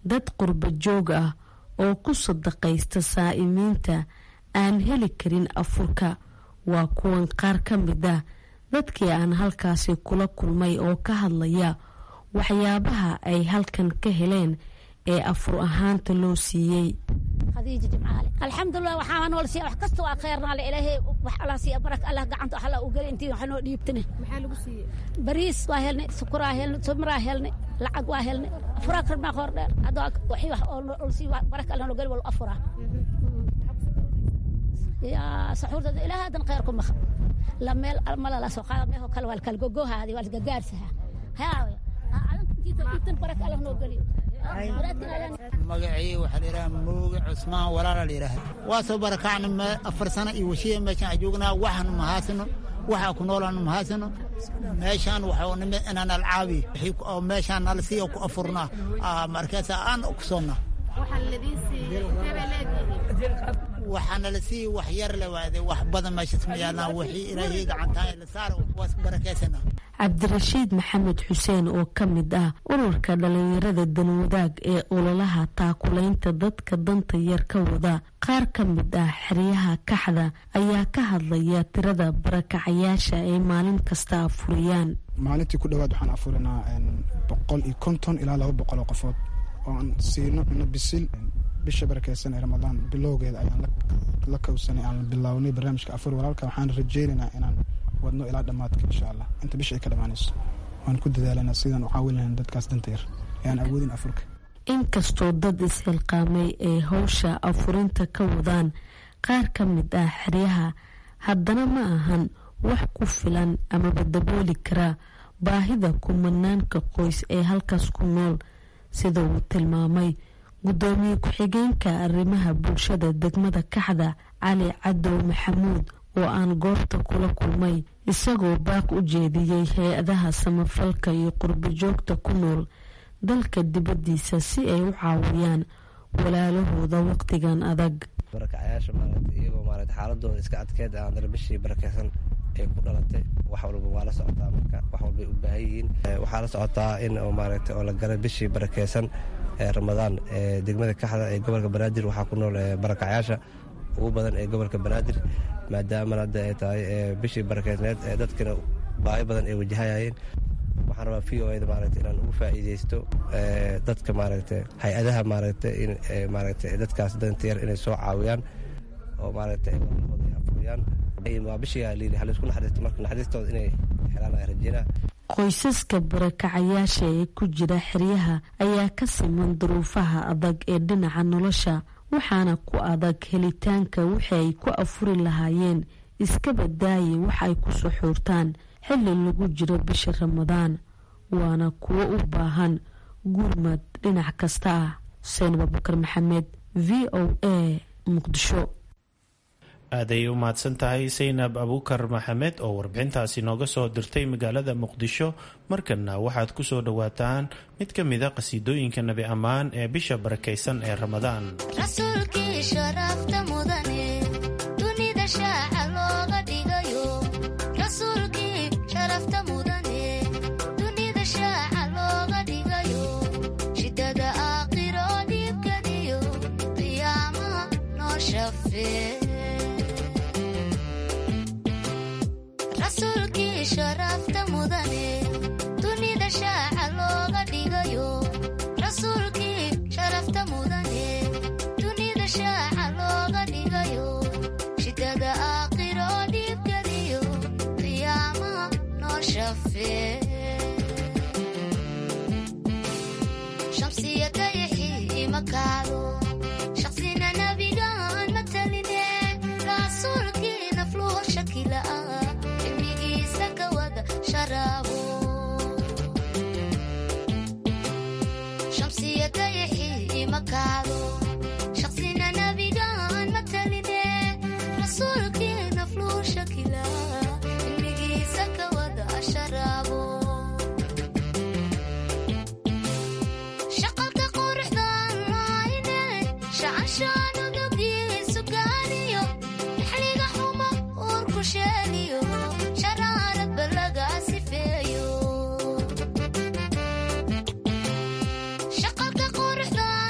dad qurba joog ah oo ku sadaqaysta saa'imiinta aan heli karin afurka. waa kuwan qaar ka mid ah dadkii aan halkaasi kula kulmay oo ka hadlaya waxyaabaha ay halkan ka heleen ee afur ahaanta loo siiyey. khadiija jimcaale alxamdulilah waxaa nool si wax kasta waa khayrna la ilaahay wax alla si barak allah gacanta wax alla u galay intii wax noo dhiibtane. maxaa lagu siiyay? bariis waa helnay, sukura helnay, tumra helnay, lacag waa helnay, afura karma qor dheer hada wixii wax oo si barak allah noo galay wal afura ya saxuurda ilaahay hadan khayrkum ma la meel mala la soo qaada meeho kala wal kala gogoha hadi wal gagaarsaha haa intii intan barak allah noo galay. magacii waxaa la yidhaha mooge cusmaan walaala la yidhaaha waa soo barakacna 4 sano iyo washiya meeshaan joognaa waxaanu mahaasino waxaa ku noolaanu mahaasino meeshaan waxaa nime inaan alcaabi oo meeshaan nala siiyo ku afurnaa markaasa aan ku soonnaa waxaana la sii wax yar le waade wax badan meeshas ma yaalnaa wixii ilaahay gacantaa la saaro waas barakaysanaa. cabdirashiid maxamed xuseen oo ka mid ah ururka dhalinyarada danwadaag ee ololaha taakulaynta dadka danta yar ka wada qaar ka mid ah xeryaha kaxda ayaa ka hadlaya tirada barakacayaasha ay maalin kasta afuriyaan. maalintii ku dhawaad waxaan afurinaa 150 ilaa 200 oo qofood oo aan siino cunno bisil. bisha barakeysan ee ramadaan bilowgeeda ayaan la kowsanay aan bilownay barnaamijka afur walaalka waxaan rajeynaynaa inaan wadno ilaa dhammaadka insha allah inta bisha ay ka dhammaanayso waan ku dadaalanaa sidaan u caawin lahayn dadkaas danta yar ee aan awoodin afurka. inkastoo dad isxilqaamay ay howsha afurinta ka wadaan qaar ka mid ah xeryaha haddana ma ahan wax ku filan amaba dabooli karaa baahida kumanaanka qoys ee halkaas ku nool sida uu tilmaamay gudoomiye ku-xigeenka arrimaha bulshada degmada kaxda cali cadow maxamuud oo aan goobta kula kulmay isagoo baaq u jeediyey hay-adaha samafalka iyo qurbo joogta ku nool dalka dibadiisa si ay u caawiyaan walaalahooda waqtigan adag. barakacayaasha iyagoo xaaladooda iska adkeed aan bishii barakeysan ay ku dhalatay wax walba waa la socotaa marka wax walbay u baahan yihiin. waxaa la socotaa in oo la galay bishii barakeysan ramadaan degmada kaxda ee gobolka banaadir waxaa ku nool barakacayaasha ugu badan ee gobolka banaadir maadaama hadda ay tahay bishii barakeysneed dadkina baahi badan ay wajahayeen. waxaan rabaa VOA inaan ugu faa'iideysto dadka hay-adaha in dadkaas danta yar inay soo caawiyaan oo afuriyaan. waa bishii halaisku naxariisto marka naxariistooda inay helaan ay rajeynaa. qoysaska barakacayaasha ee ku jira xeryaha ayaa ka siman duruufaha adag ee dhinaca nolosha waxaana ku adag helitaanka wixii ay ku afuri lahaayeen iska badaaye wax ay ku suxuurtaan xilli lagu jiro bisha ramadaan waana kuwo u baahan gurmad dhinac kasta ah. xuseen abubakar maxamed VOA muqdisho. aaday u mahadsan tahay saynab abuukar maxamed oo warbixintaasi nooga soo dirtay magaalada muqdisho. markana waxaad ku soo dhowaataan mid ka mida qasiidooyinka nabi ammaan ee bisha barakaysan ee ramadaan. shaqalka quruxda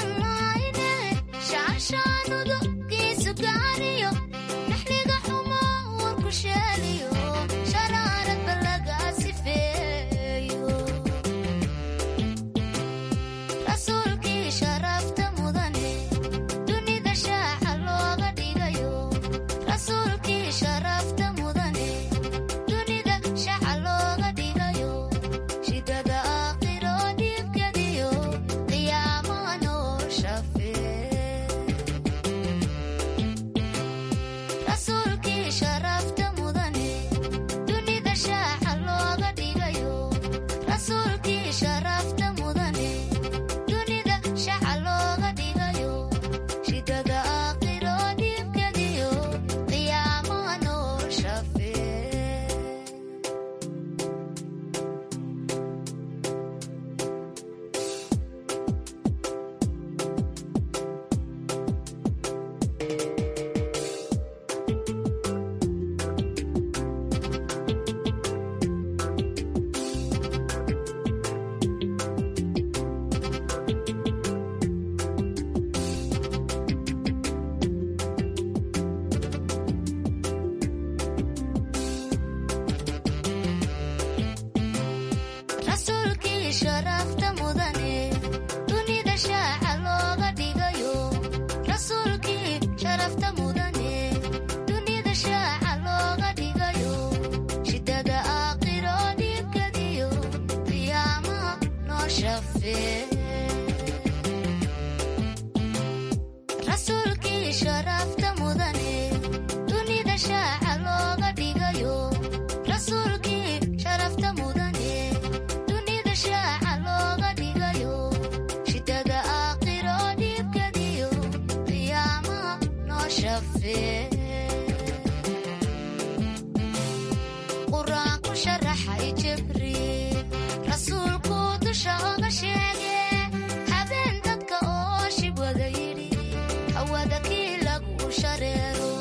qur-aanku sharaxay jibriil rasuulku dusha oga sheege habeen dadka oo shib wada yidhi hawada kii lagu shareero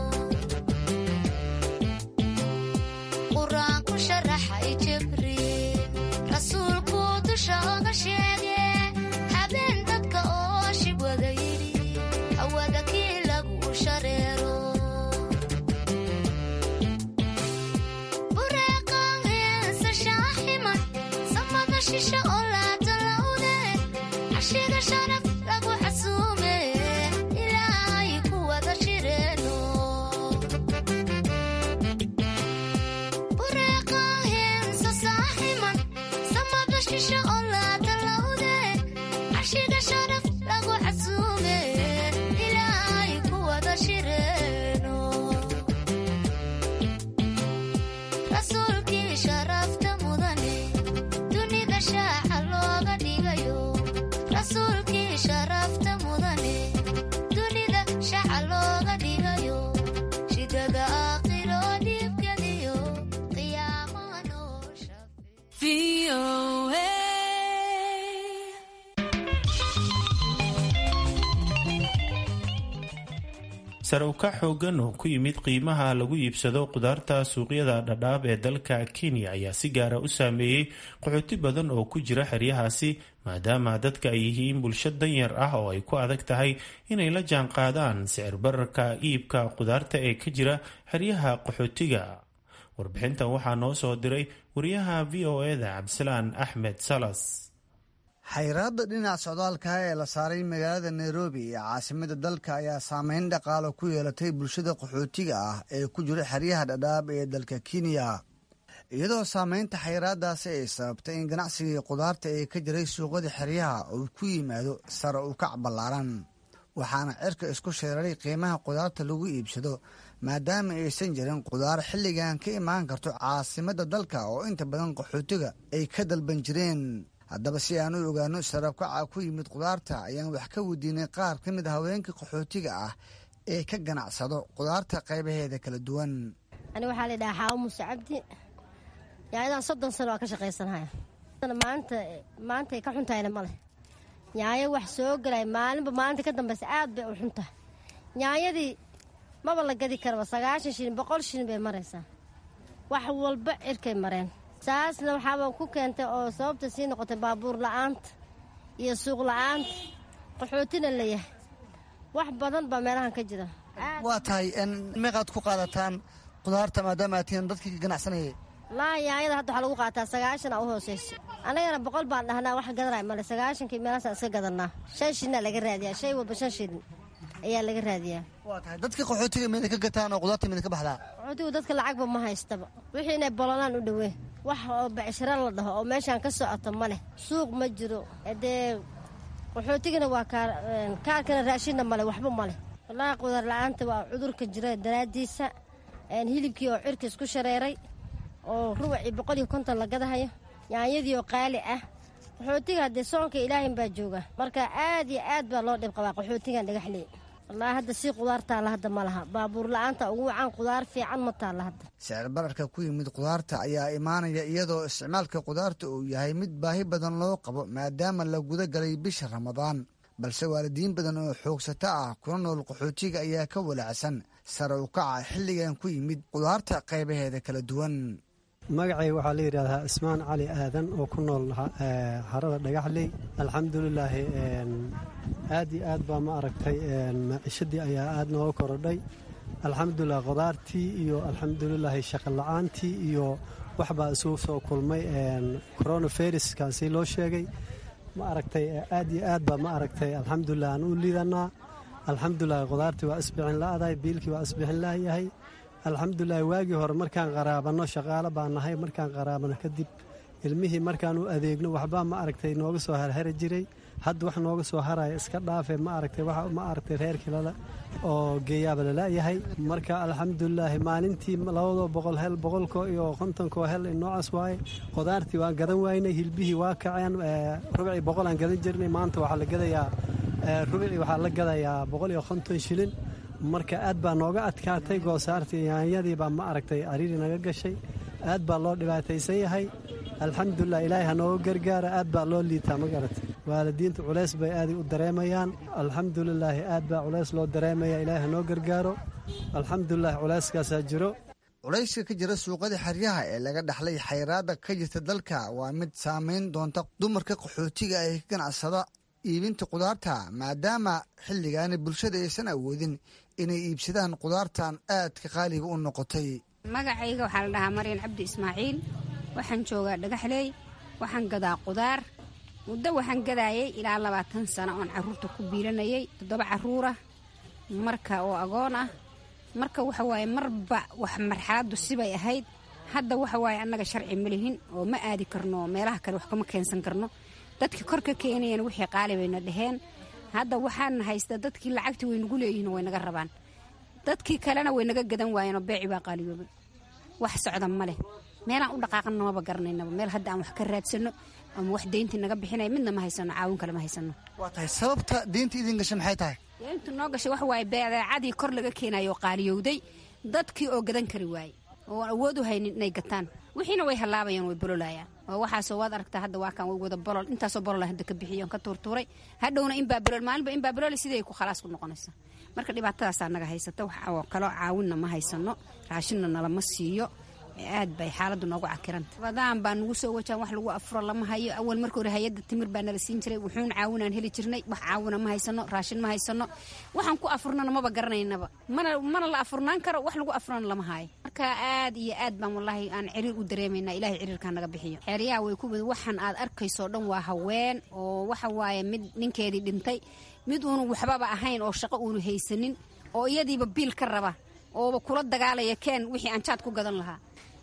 qur-aanku sharaxay jibriil rasuulku dusha oga sheege habeen dadka oo shib wada yidhi hawada kii lagu shareero bureeqan heesa shaaximan samada shisha oo laatalawde cashiga sharaf lagu xasuume ilaahay ku wada shireeno bureeqan heesa saaximan samada shisha oo laatalawde cashiga sharaf lagu xasuume ilaahay ku wada shireeno rasuulkii sharafta mudane dunida shaaca looga dhigayo rasuulkii sharafta mudane dunida shaaca looga dhigayo shidada aakhiro dhibkadiyo qiyaamaha noosha sare u kac xoogan oo ku yimid qiimaha lagu iibsado qudaarta suuqyada dhadhaab ee dalka Kenya ayaa si gaara u saameeyey qaxooti badan oo ku jira xeryahaasi maadaama dadka ay yihiin bulsho danyar ah oo ay ku adag tahay inay la jaanqaadaan sicir bararka iibka qudaarta ee ka jira xeryaha qaxootiga. Warbixintan waxaa noo soo diray wariyaha VOA-da Cabdisalaan Axmed Salas. xayiraadda dhinaca socdaalka ee la saaray magaalada Nairobi ee caasimada dalka ayaa saameyn dhaqaale ku yeelatay bulshada qaxootiga ah ee ku jira xeryaha dhadhaab ee dalka Kenya iyadoo saameynta xayiraadaasi ay sababtay in ganacsigii qudaarta ee ka jiray suuqyada xeryaha uu ku yimaado sare u kac ballaaran waxaana cirka isku sheeray qiimaha qudaarta lagu iibsado maadaama aysan jirin qudaar xilligan ka imaan karto caasimada dalka oo inta badan qaxootiga ay ka dalban jireen. haddaba si aan u ogaano sarabkaca ku yimid qudaarta ayaan wax ka weydiinay qaar ka mid a haweenka qaxootiga ah ee ka ganacsado qudaarta qaybaheeda kala duwan. ani waxaa la dhahaa xaawo muuse cabdi yaayadan 30 sano waa ka shaqaysanaya maanta ka xuntayna ma leh yaayo wax soo galay maalinba maalinta ka dambaysa aad bay u xuntahay yaayadii maba la gadi karaba 90 shilin 100 shilin bay maraysaa wax walba cirkay mareen saasna waxaaba ku keentay oo sababta sii noqotay baabuur la'aanta iyo suuq la'aanta qaxootina leeyahay wax badan baa meelahan ka jira. waa tahay meeqaad ku qaadataan qudaarta maadaama aad tihiin dadkii ganacsanayay? laa yaayada hadda waxaa lagu qaataa 90 u hooseyso annagana 100 baan dhahnaa wax gadanay male 90kii meelahaas iska gadanaa 5 shilin laga raadiyaa shay walba 5 shilin ayaa laga raadiyaa. waa tahay dadkii qaxootiga meed ka gataan oo qudaarta meed ka baxdaa? qaxootigu dadka lacagba ma haystaba wixii inay bololaan u dhawee wax oo bacshara la dhaho oo meeshaan ka socoto ma leh suuq ma jiro dee qaxootigana waa kaarkana raashinna male waxba ma leh wallaahi qudaar la'aanta waa cudurka jira daraadiisa hilibkii oo cirka isku shareeray oo ruucii 150 la gadahayo yaanyadii oo qaali ah qaxootiga haddee soonka ilaahin baa jooga marka aad iyo aad baa loo dhib qabaa qaxootigan dhagaxley wallaahi hadda sii qudaar taalla hadda ma laha baabuur la'aanta ugu wacan qudaar fiican ma taalla hadda. sicir bararka ku yimid qudaarta ayaa imaanaya iyadoo isticmaalka qudaarta uu yahay mid baahi badan loo qabo maadaama la guda galay bisha Ramadaan balse waalidiin badan oo xoogsata ah kuna nool qaxootiga ayaa ka walacsan sare u kaca xilligan ku yimid qudaarta qaybaheeda kala duwan. magacay waxaa la yidhaahdaa Ismaan Cali Aadan oo ku nool harada Dhagaxley. alxamdulilaahi aad iyo aad baa ma aragtay maciishadii ayaa aad nooga korodhay alxamdulilah qudaartii iyo alxamdulilaahi shaqo la'aantii iyo waxbaa isugu soo kulmay coronaviruskaasi loo sheegay ma aragtay aad iyo aad baa ma aragtay alxamdulilah aan u liidanaa alxamdulilah qudaartii waa isbixin la'adahay biilkii waa isbixin la'yahay alxamdulilah waagii hore markaan qaraabanno shaqaalo baan nahay markaan qaraabano kadib ilmihii markaan u adeegno waxbaa ma aragtay nooga soo harhari jiray hadda wax nooga soo haraya iska dhaafe ma aragtay waxa ma aragtay reerkii lala oo geeyaaba lalayahay marka alxamdulilaahi maalintii 200 hel 100 iyo 50 hel noocaas waaye qudaartii waan gadan waynay hilbihii waa kaceen rubci 100 aan gadan jirnay maanta waxaa la gadayaa rubci waxaa la gadayaa 150 shilin marka aad baa nooga adkaatay goosaartii yaanyadii baa ma aragtay ariiri naga gashay aad baa loo dhibaataysan yahay alxamdulilah ilaahay ha nooga gargaara aad baa loo liitaa ma garatay waalidiinta culays bay aaday u dareemayaan alxamdulilaahi aad baa culays loo dareemaya ilaahay ha noo gargaaro alxamdulilah culayskaasaa jiro culayska ka jira suuqada xeryaha ee laga dhaxlay xayraadda ka jirta dalka waa mid saamayn doonta dumarka qaxootiga ee ka ganacsada iibinta qudaarta maadaama xilligaani bulshada aysan awoodin inay iibsadaan qudaartan aadka qaaliga u noqotay. magacayga waxaa la dhahaa maryan cabdi ismaaciil waxaan joogaa dhagaxleey waxaan gadaa qudaar muddo waxaan gadaayay ilaa 20 sano oon carruurta ku biilanayay 7 carruur ah marka oo agoon ah marka waxa waaye marba wax marxaladdu sibay ahayd hadda waxa waaye annaga sharci ma lihin oo ma aadi karno meelaha kale wax kama keensan karno dadkii kor ka keenayeen wixii qaali bayna dhaheen hadda waxaan haysta dadkii lacagtii way nagu leeyihiin way naga rabaan dadkii kalena way naga gadan waayeen oo beeci baa qaaliyoobay wax socda ma leh meelaan u dhaqaaqan maba garanaynaba meel hadda aan wax ka raadsano ama wax deyntii naga bixinay midna ma haysano caawin kale ma haysano. waa tahay sababta deyntii idin gashay maxay tahay? deyntu noo gashay waxa waaye badeecadii kor laga keenayo qaaliyowday dadkii oo gadan kari waayey oo awood u haynin inay gataan wixiina way halaabayaan way bololayaan oo waxaasoo waad aragtaa hadda waa kan way wada bolol intaasoo bolol hadda ka bixiyoon ka tuurtuuray hadhowna in baa bolol maalinba in baa bolol sidii ay ku khalaas ku noqonaysa marka dhibaatadaasaa naga haysata wax kaloo caawinna ma haysano raashinna nalama siiyo aad bay xaaladdu noogu cakiranta wadaan baa nugu soo wajaan wax lagu afuro lama hayo awal marka hore hay'adda timir baa nala siin jiray wuxuun caawinaan heli jirnay wax caawina ma haysano raashin ma haysano waxaan ku afurnana maba garanaynaba mana la afurnaan karo wax lagu afurana lama hayo marka aad iyo aad baan wallaahi aan ciriir u dareemaynaa ilaahay ciriirkaa naga bixiyo xeeryaha way ku waxaan aad arkayso dhan waa haween oo waxa waaye mid ninkeedii dhintay mid uunu waxbaba ahayn oo shaqo uunu haysanin oo iyadiiba biil ka raba oo kula dagaalaya keen wixii aan jaad ku gadan lahaa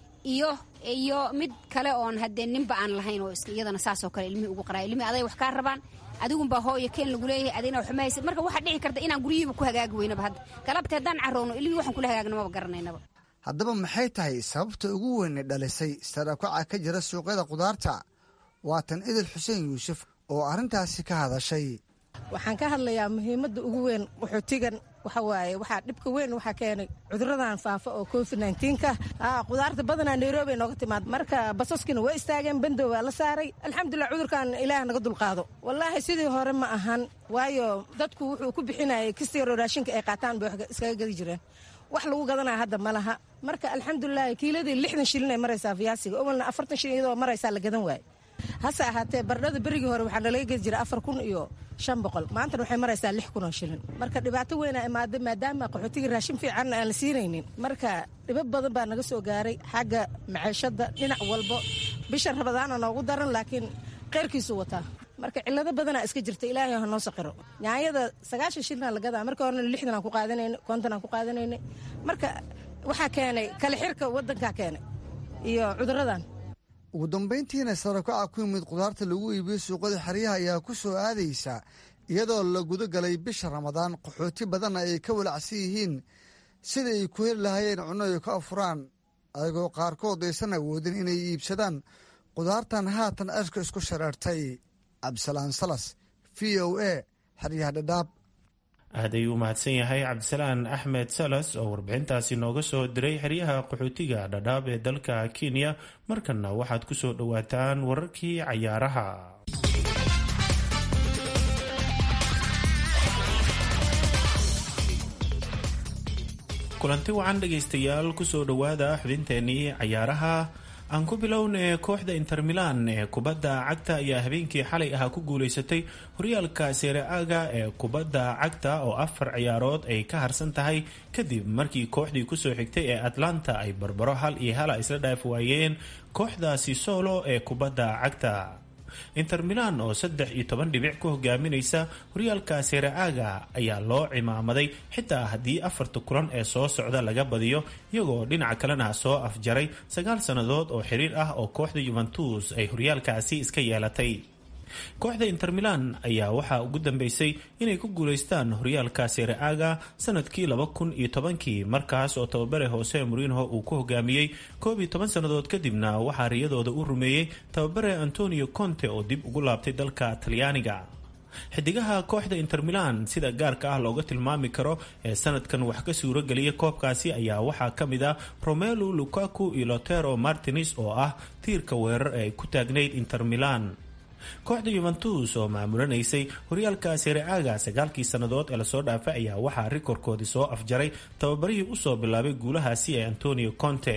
iyo mid kale oon haddee ninba aan lahayn oo iyadana saasoo kale ilmihii ugu qaraa ilmihii aday wax kaa rabaan adigunbaa hooyo keen lagu leeyahay adina wax ma haysa marka waxaa dhici karta inaan guryihiiba ku hagaagi weynaba hadda galabta haddaan carroowno ilmihii waxaan kula hagaagna maba garanaynaba. haddaba maxay tahay sababta ugu weyne dhalisay sarakaca ka jira suuqyada qudaarta waa tan idil xuseen yuusuf oo arrintaasi ka hadashay. waxaan ka hadlayaa muhiimadda ugu weyn qaxootigan waxa waaye waxaa dhibka weyn waxaa keenay cuduradan faafa oo covid-19ka qudaarta badanaa nairobi nooga timaad marka basaskina way istaageen bandow waa la saaray alxamdulilah cudurkan ilaah naga dulqaado wallaahi sidii hore ma ahan waayo dadku wuxuu ku bixinayay kastiro raashinka ay qaataan bay wax iskaga gadi jireen wax lagu gadanaya hadda ma laha marka alxamdulilah kiiladii 60 shilin ay maraysaa fiyaasiga awalna 40 shilin iyadoo maraysaa la gadan waaye hase ahaatee bardhada berigii hore waxaa nalaga gedi jiray 4,500 maantana waxay maraysaa 6,000 shilin marka dhibaato weynaa imaada maadaama qaxootiga raashin fiican aan la siinaynin marka dhibab badan baa naga soo gaaray xagga maciishada dhinac walbo bisha rabadaana noogu daran laakiin qeyrkiisu wataa marka cillado badanaa iska jirta ilaahay ha noo saqiro nyaanyada 90 shilin la gadaa marka horena 60 aan ku qaadanayna 50 aan ku qaadanayna marka waxaa keenay kala xirka wadankaa keenay iyo cuduradan. ugu dambayntiina sarakaca ku yimid qudaarta lagu iibiyo suuqada xeryaha ayaa ku soo aadaysa iyadoo la guda galay bisha ramadaan qaxooti badanna ay ka walacsan yihiin sida ay ku heli lahaayeen cunno ay ka afuraan ayagoo qaarkood aysan awoodin inay iibsadaan qudaartan haatan ashka isku shareertay. cabdisalaan salas v o a xeryaha dhadhaab. aad ayuu u mahadsan yahay cabdisalaan axmed salas oo warbixintaasi nooga soo diray xeryaha qaxootiga dhadhaab ee dalka kenya markanna waxaad ku soo dhowaataan wararkii cayaaraha. kulanti wacan dhegaystayaal kusoo dhowaada xubinteenii cayaaraha aan ku bilownay kooxda Inter Milan ee kubadda cagta ayaa habeenkii xalay ahaa ku guuleysatay horyaalka Serie A-ga ee kubadda cagta oo 4 ciyaarood ay ka harsan tahay kadib markii kooxdii kusoo xigtay ee Atlanta ay barbaro 1-1 isla dhaaf waayeen kooxda Sassuolo ee kubadda cagta. Inter Milan oo 13 dhibic ku hogaaminaysa horyaalka Serie A-ga ayaa loo cimaamaday xitaa haddii 4 kulan ee soo socda laga badiyo iyagoo dhinaca kalena soo afjaray 9 sannadood oo xiriir ah oo kooxda Juventus ay horyaalkaasi iska yeelatay. kooxda Inter Milan ayaa waxaa ugu dambeysay inay ku guuleystaan horyaalka Serie A-ga sanadkii 2010 markaas oo tababare Jose Mourinho uu ku hogaamiyey 11 sannadood kadibna waxaa riyadooda u rumeeyey tababare Antonio Conte oo dib ugu laabtay dalka Talyaaniga. xidigaha kooxda Inter Milan sida gaarka ah looga tilmaami karo ee sanadkan wax ka suuro geliyay koobkaasi ayaa waxaa ka mid ah Romelu Lukaku iyo Lautaro Martinez oo ah tiirka weerar ee ku taagnayd Inter Milan. kooxda Juventus oo maamulanaysay horyaalka Serie A-ga 9 sannadood ee lasoo dhaafay ayaa waxaa rikoorkoodii soo afjaray tababarihii usoo bilaabay guulahaasi ee Antonio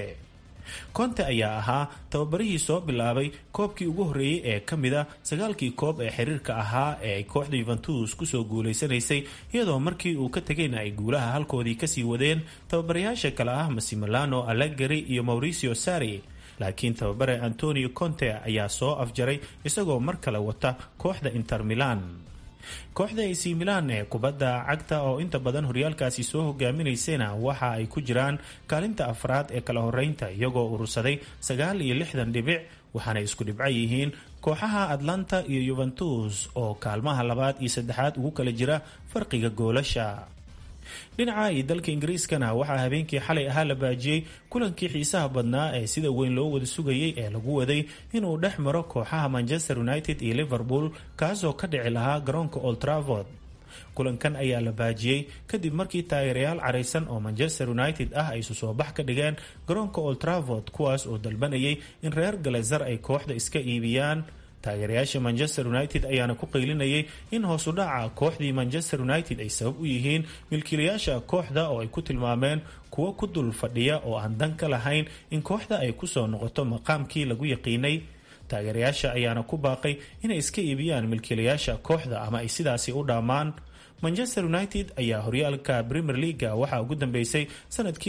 Conte ayaa ahaa tababarihii soo bilaabay koobkii ugu horeeyay ee ka mid a 9 koob ee xiriirka ahaa ee ay kooxda Juventus kusoo guuleysanaysay iyadoo markii uu ka tegayna ay guulaha halkoodii kasii wadeen tababarayaasha kale ah Massimiliano Allegri iyo Mauricio Sarri. laakiin tababare Antonio Conte ayaa soo afjaray isagoo mar kale wata kooxda Inter Milan. kooxda AC Milan ee kubadda cagta oo inta badan horyaalkaasi soo hogaaminaysayna waxa ay ku jiraan kaalinta afraad ee kala horeynta iyagoo urursaday 69 dhibic waxaana isku dhibco yihiin kooxaha Atlanta iyo Juventus oo kaalmaha labaad iyo saddexaad ugu kala jira farqiga goolasha. dhinaca iyo dalka Ingiriiskana waxaa habeenkii xalay ahaa la baajiyay kulankii xiisaha badnaa ee sida weyn loo wada sugayay ee lagu waday inuu dhex maro kooxaha Manchester United iyo Liverpool kaasoo ka dhici lahaa garoonka Old Trafford. kulankan ayaa la baajiyay kadib markii taageerayaal careysan oo Manchester United ah ay isu soo bax ka dhigeen garoonka Old Trafford kuwaas oo dalbanayay in reer Glazer ay kooxda iska iibiyaan. taageerayaasha Manchester United ayaana ku qaylinayay in hoos u dhaca kooxdii Manchester United ay sabab u yihiin milkiilayaasha kooxda oo ay ku tilmaameen kuwo ku dul fadhiya oo aan dan ka lahayn in kooxda ay ku soo noqoto maqaamkii lagu yaqiinay. taageerayaasha ayaana ku baaqay inay iska iibiyaan milkiilayaasha kooxda ama ay sidaasi u dhaamaan. Manchester United ayaa horyaalka Premier League waxaa ugu dambeysay sanadkii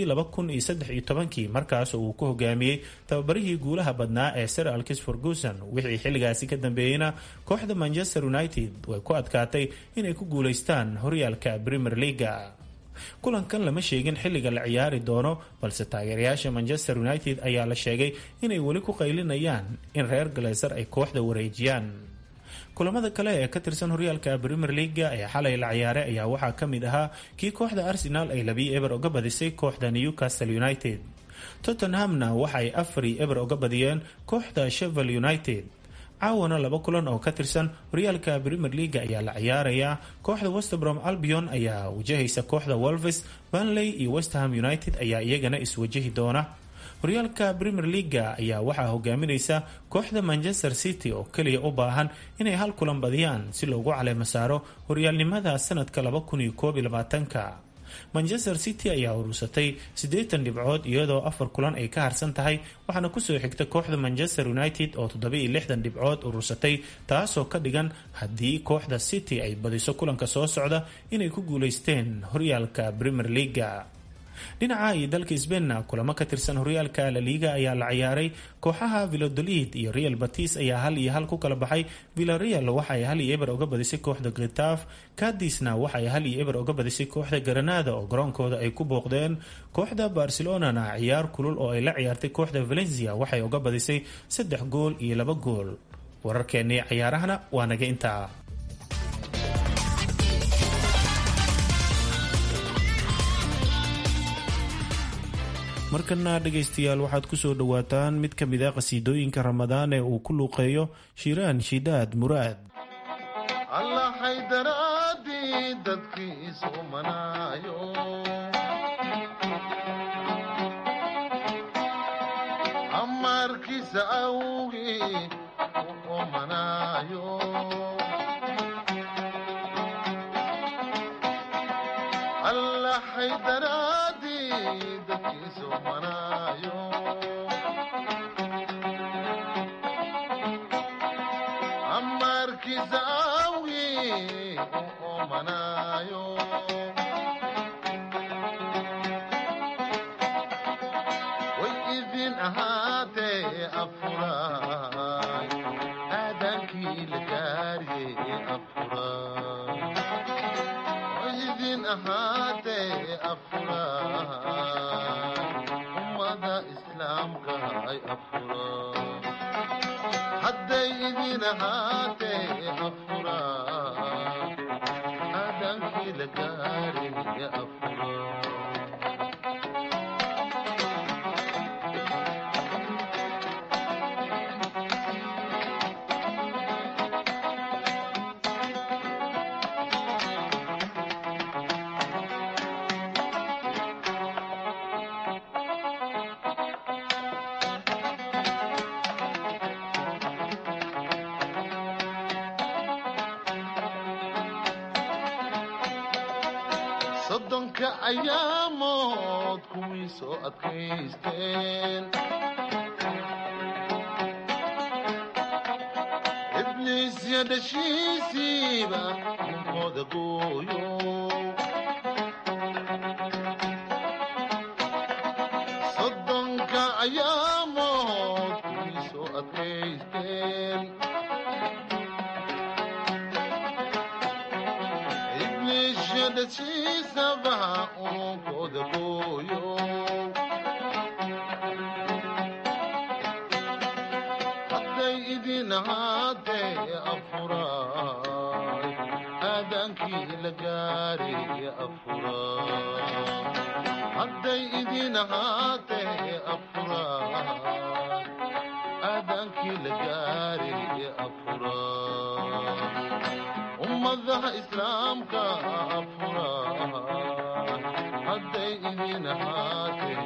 2013 markaas oo uu ku hogaamiyay tababarihii guulaha badnaa ee Sir Alex Ferguson. wixii xilligaasi ka dambeeyayna kooxda Manchester United way ku adkaatay inay ku guuleystaan horyaalka Premier League. kulankan lama sheegin xilliga la ciyaari doono balse taageerayaasha Manchester United ayaa la sheegay inay weli ku qaylinayaan in reer Glazer ay kooxda wareejiyaan. kulamada kale ee ka tirsan horyaalka Premier League ee xalay la ciyaaray ayaa waxaa ka mid ahaa kii kooxda Arsenal ay 2-0 uga badisay kooxda Newcastle United. Tottenhamna waxa ay 4-0 uga badiyeen kooxda Sheffield United. caawana 2 kulan oo ka tirsan horyaalka Premier League ayaa la ciyaaraya. kooxda West Brom Albion ayaa wajahaysa kooxda Wolves. Burnley iyo West Ham United ayaa iyagana iswajahi doona. horyaalka Premier League ayaa waxaa hogaaminaysa kooxda Manchester City oo kaliya u baahan inay hal kulan badiyaan si loogu caleemo saaro horyaalnimada sanadka 2021. Manchester City ayaa urursatay 80 dhibcood iyadoo 4 kulan ay ka harsan tahay waxaana kusoo xigta kooxda Manchester United oo 67 dhibcood urursatay taasoo ka dhigan haddii kooxda City ay badiso kulanka soo socda inay ku guuleysteen horyaalka Premier League. dhinaca iyo dalka Spain kulamo ka tirsan horyaalka La Liga ayaa la ciyaaray. kooxaha Valladolid iyo Real Betis ayaa 1-1 ku kala baxay. Villarreal waxa ay 1-0 uga badisay kooxda Getafe. Cadizna waxa ay 1-0 uga badisay kooxda Granada oo garoonkooda ay ku booqdeen. kooxda Barcelona ciyaar kulul oo ay la ciyaartay kooxda Valencia waxay uga badisay 3 gool iyo 2 gool. wararkeennii ciyaarahana waa naga intaa. markana dhegaystayaal waxaad ku soo dhowaataan mid ka mid a qasiidooyinka Ramadaan ee uu ku luuqeeyo Shiraan Shidaad Muraad. Allah haydaraadi dadkiisu manaayo amarkiisa awgi u manaayo Allah haydaraadi dadkiisu manaayo amarkiisa awgi u manaayo way idin ahaatee afuraan aadaankii la gaariyey afuraan way idin ahaatee afuraan ummada islaamka ay afuraan hadday idin ahaatee afuraan aadaankii la gaariyey afuraan soddonka ayaamood kuwii soo adkaysteen ibliisya dhashiisiiba ninkooda gooyo soddonka ayaamood kuwii soo adkaysteen ibliisya dhashiisaba ununkooda gooyo hadday idin ahaatee afuraay aadaankii la gaaray afuraay hadday idin ahaatee afuraay aadaankii la gaaray afuraay ummadaha islaamka afuraay hadday idin ahaatee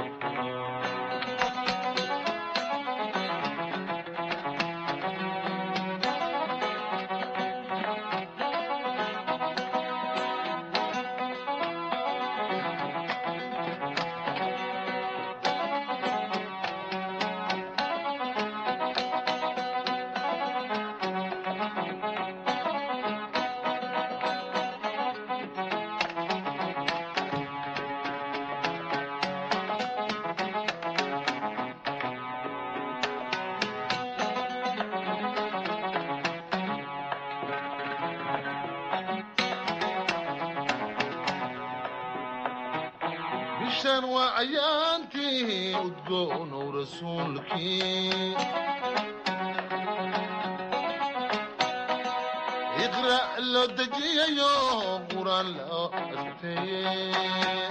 bishan waa ayaantii udgoonow rasuulkii iqra' loo dejiyayo quraan loo asteeye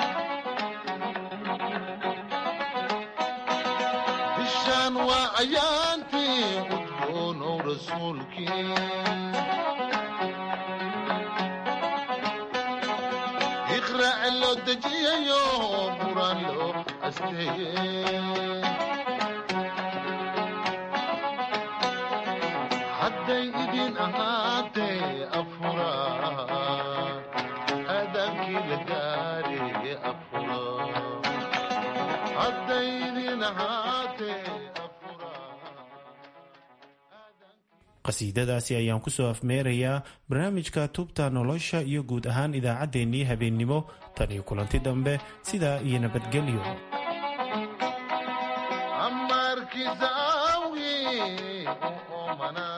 bishan waa ayaantii udgoonow rasuulkii loo dejiyayo quraan loo asteeye hadday idin ahaatee afuraay aadaankii la gaaray afuraay hadday idin ahaatee qasiidadaasi ayaan ku soo afmeerayaa barnaamijka tubta nolosha iyo guud ahaan idaacaddeenii habeennimo tan iyo kulanti dambe sidaa iyo nabadgelyo amarkiisa awgii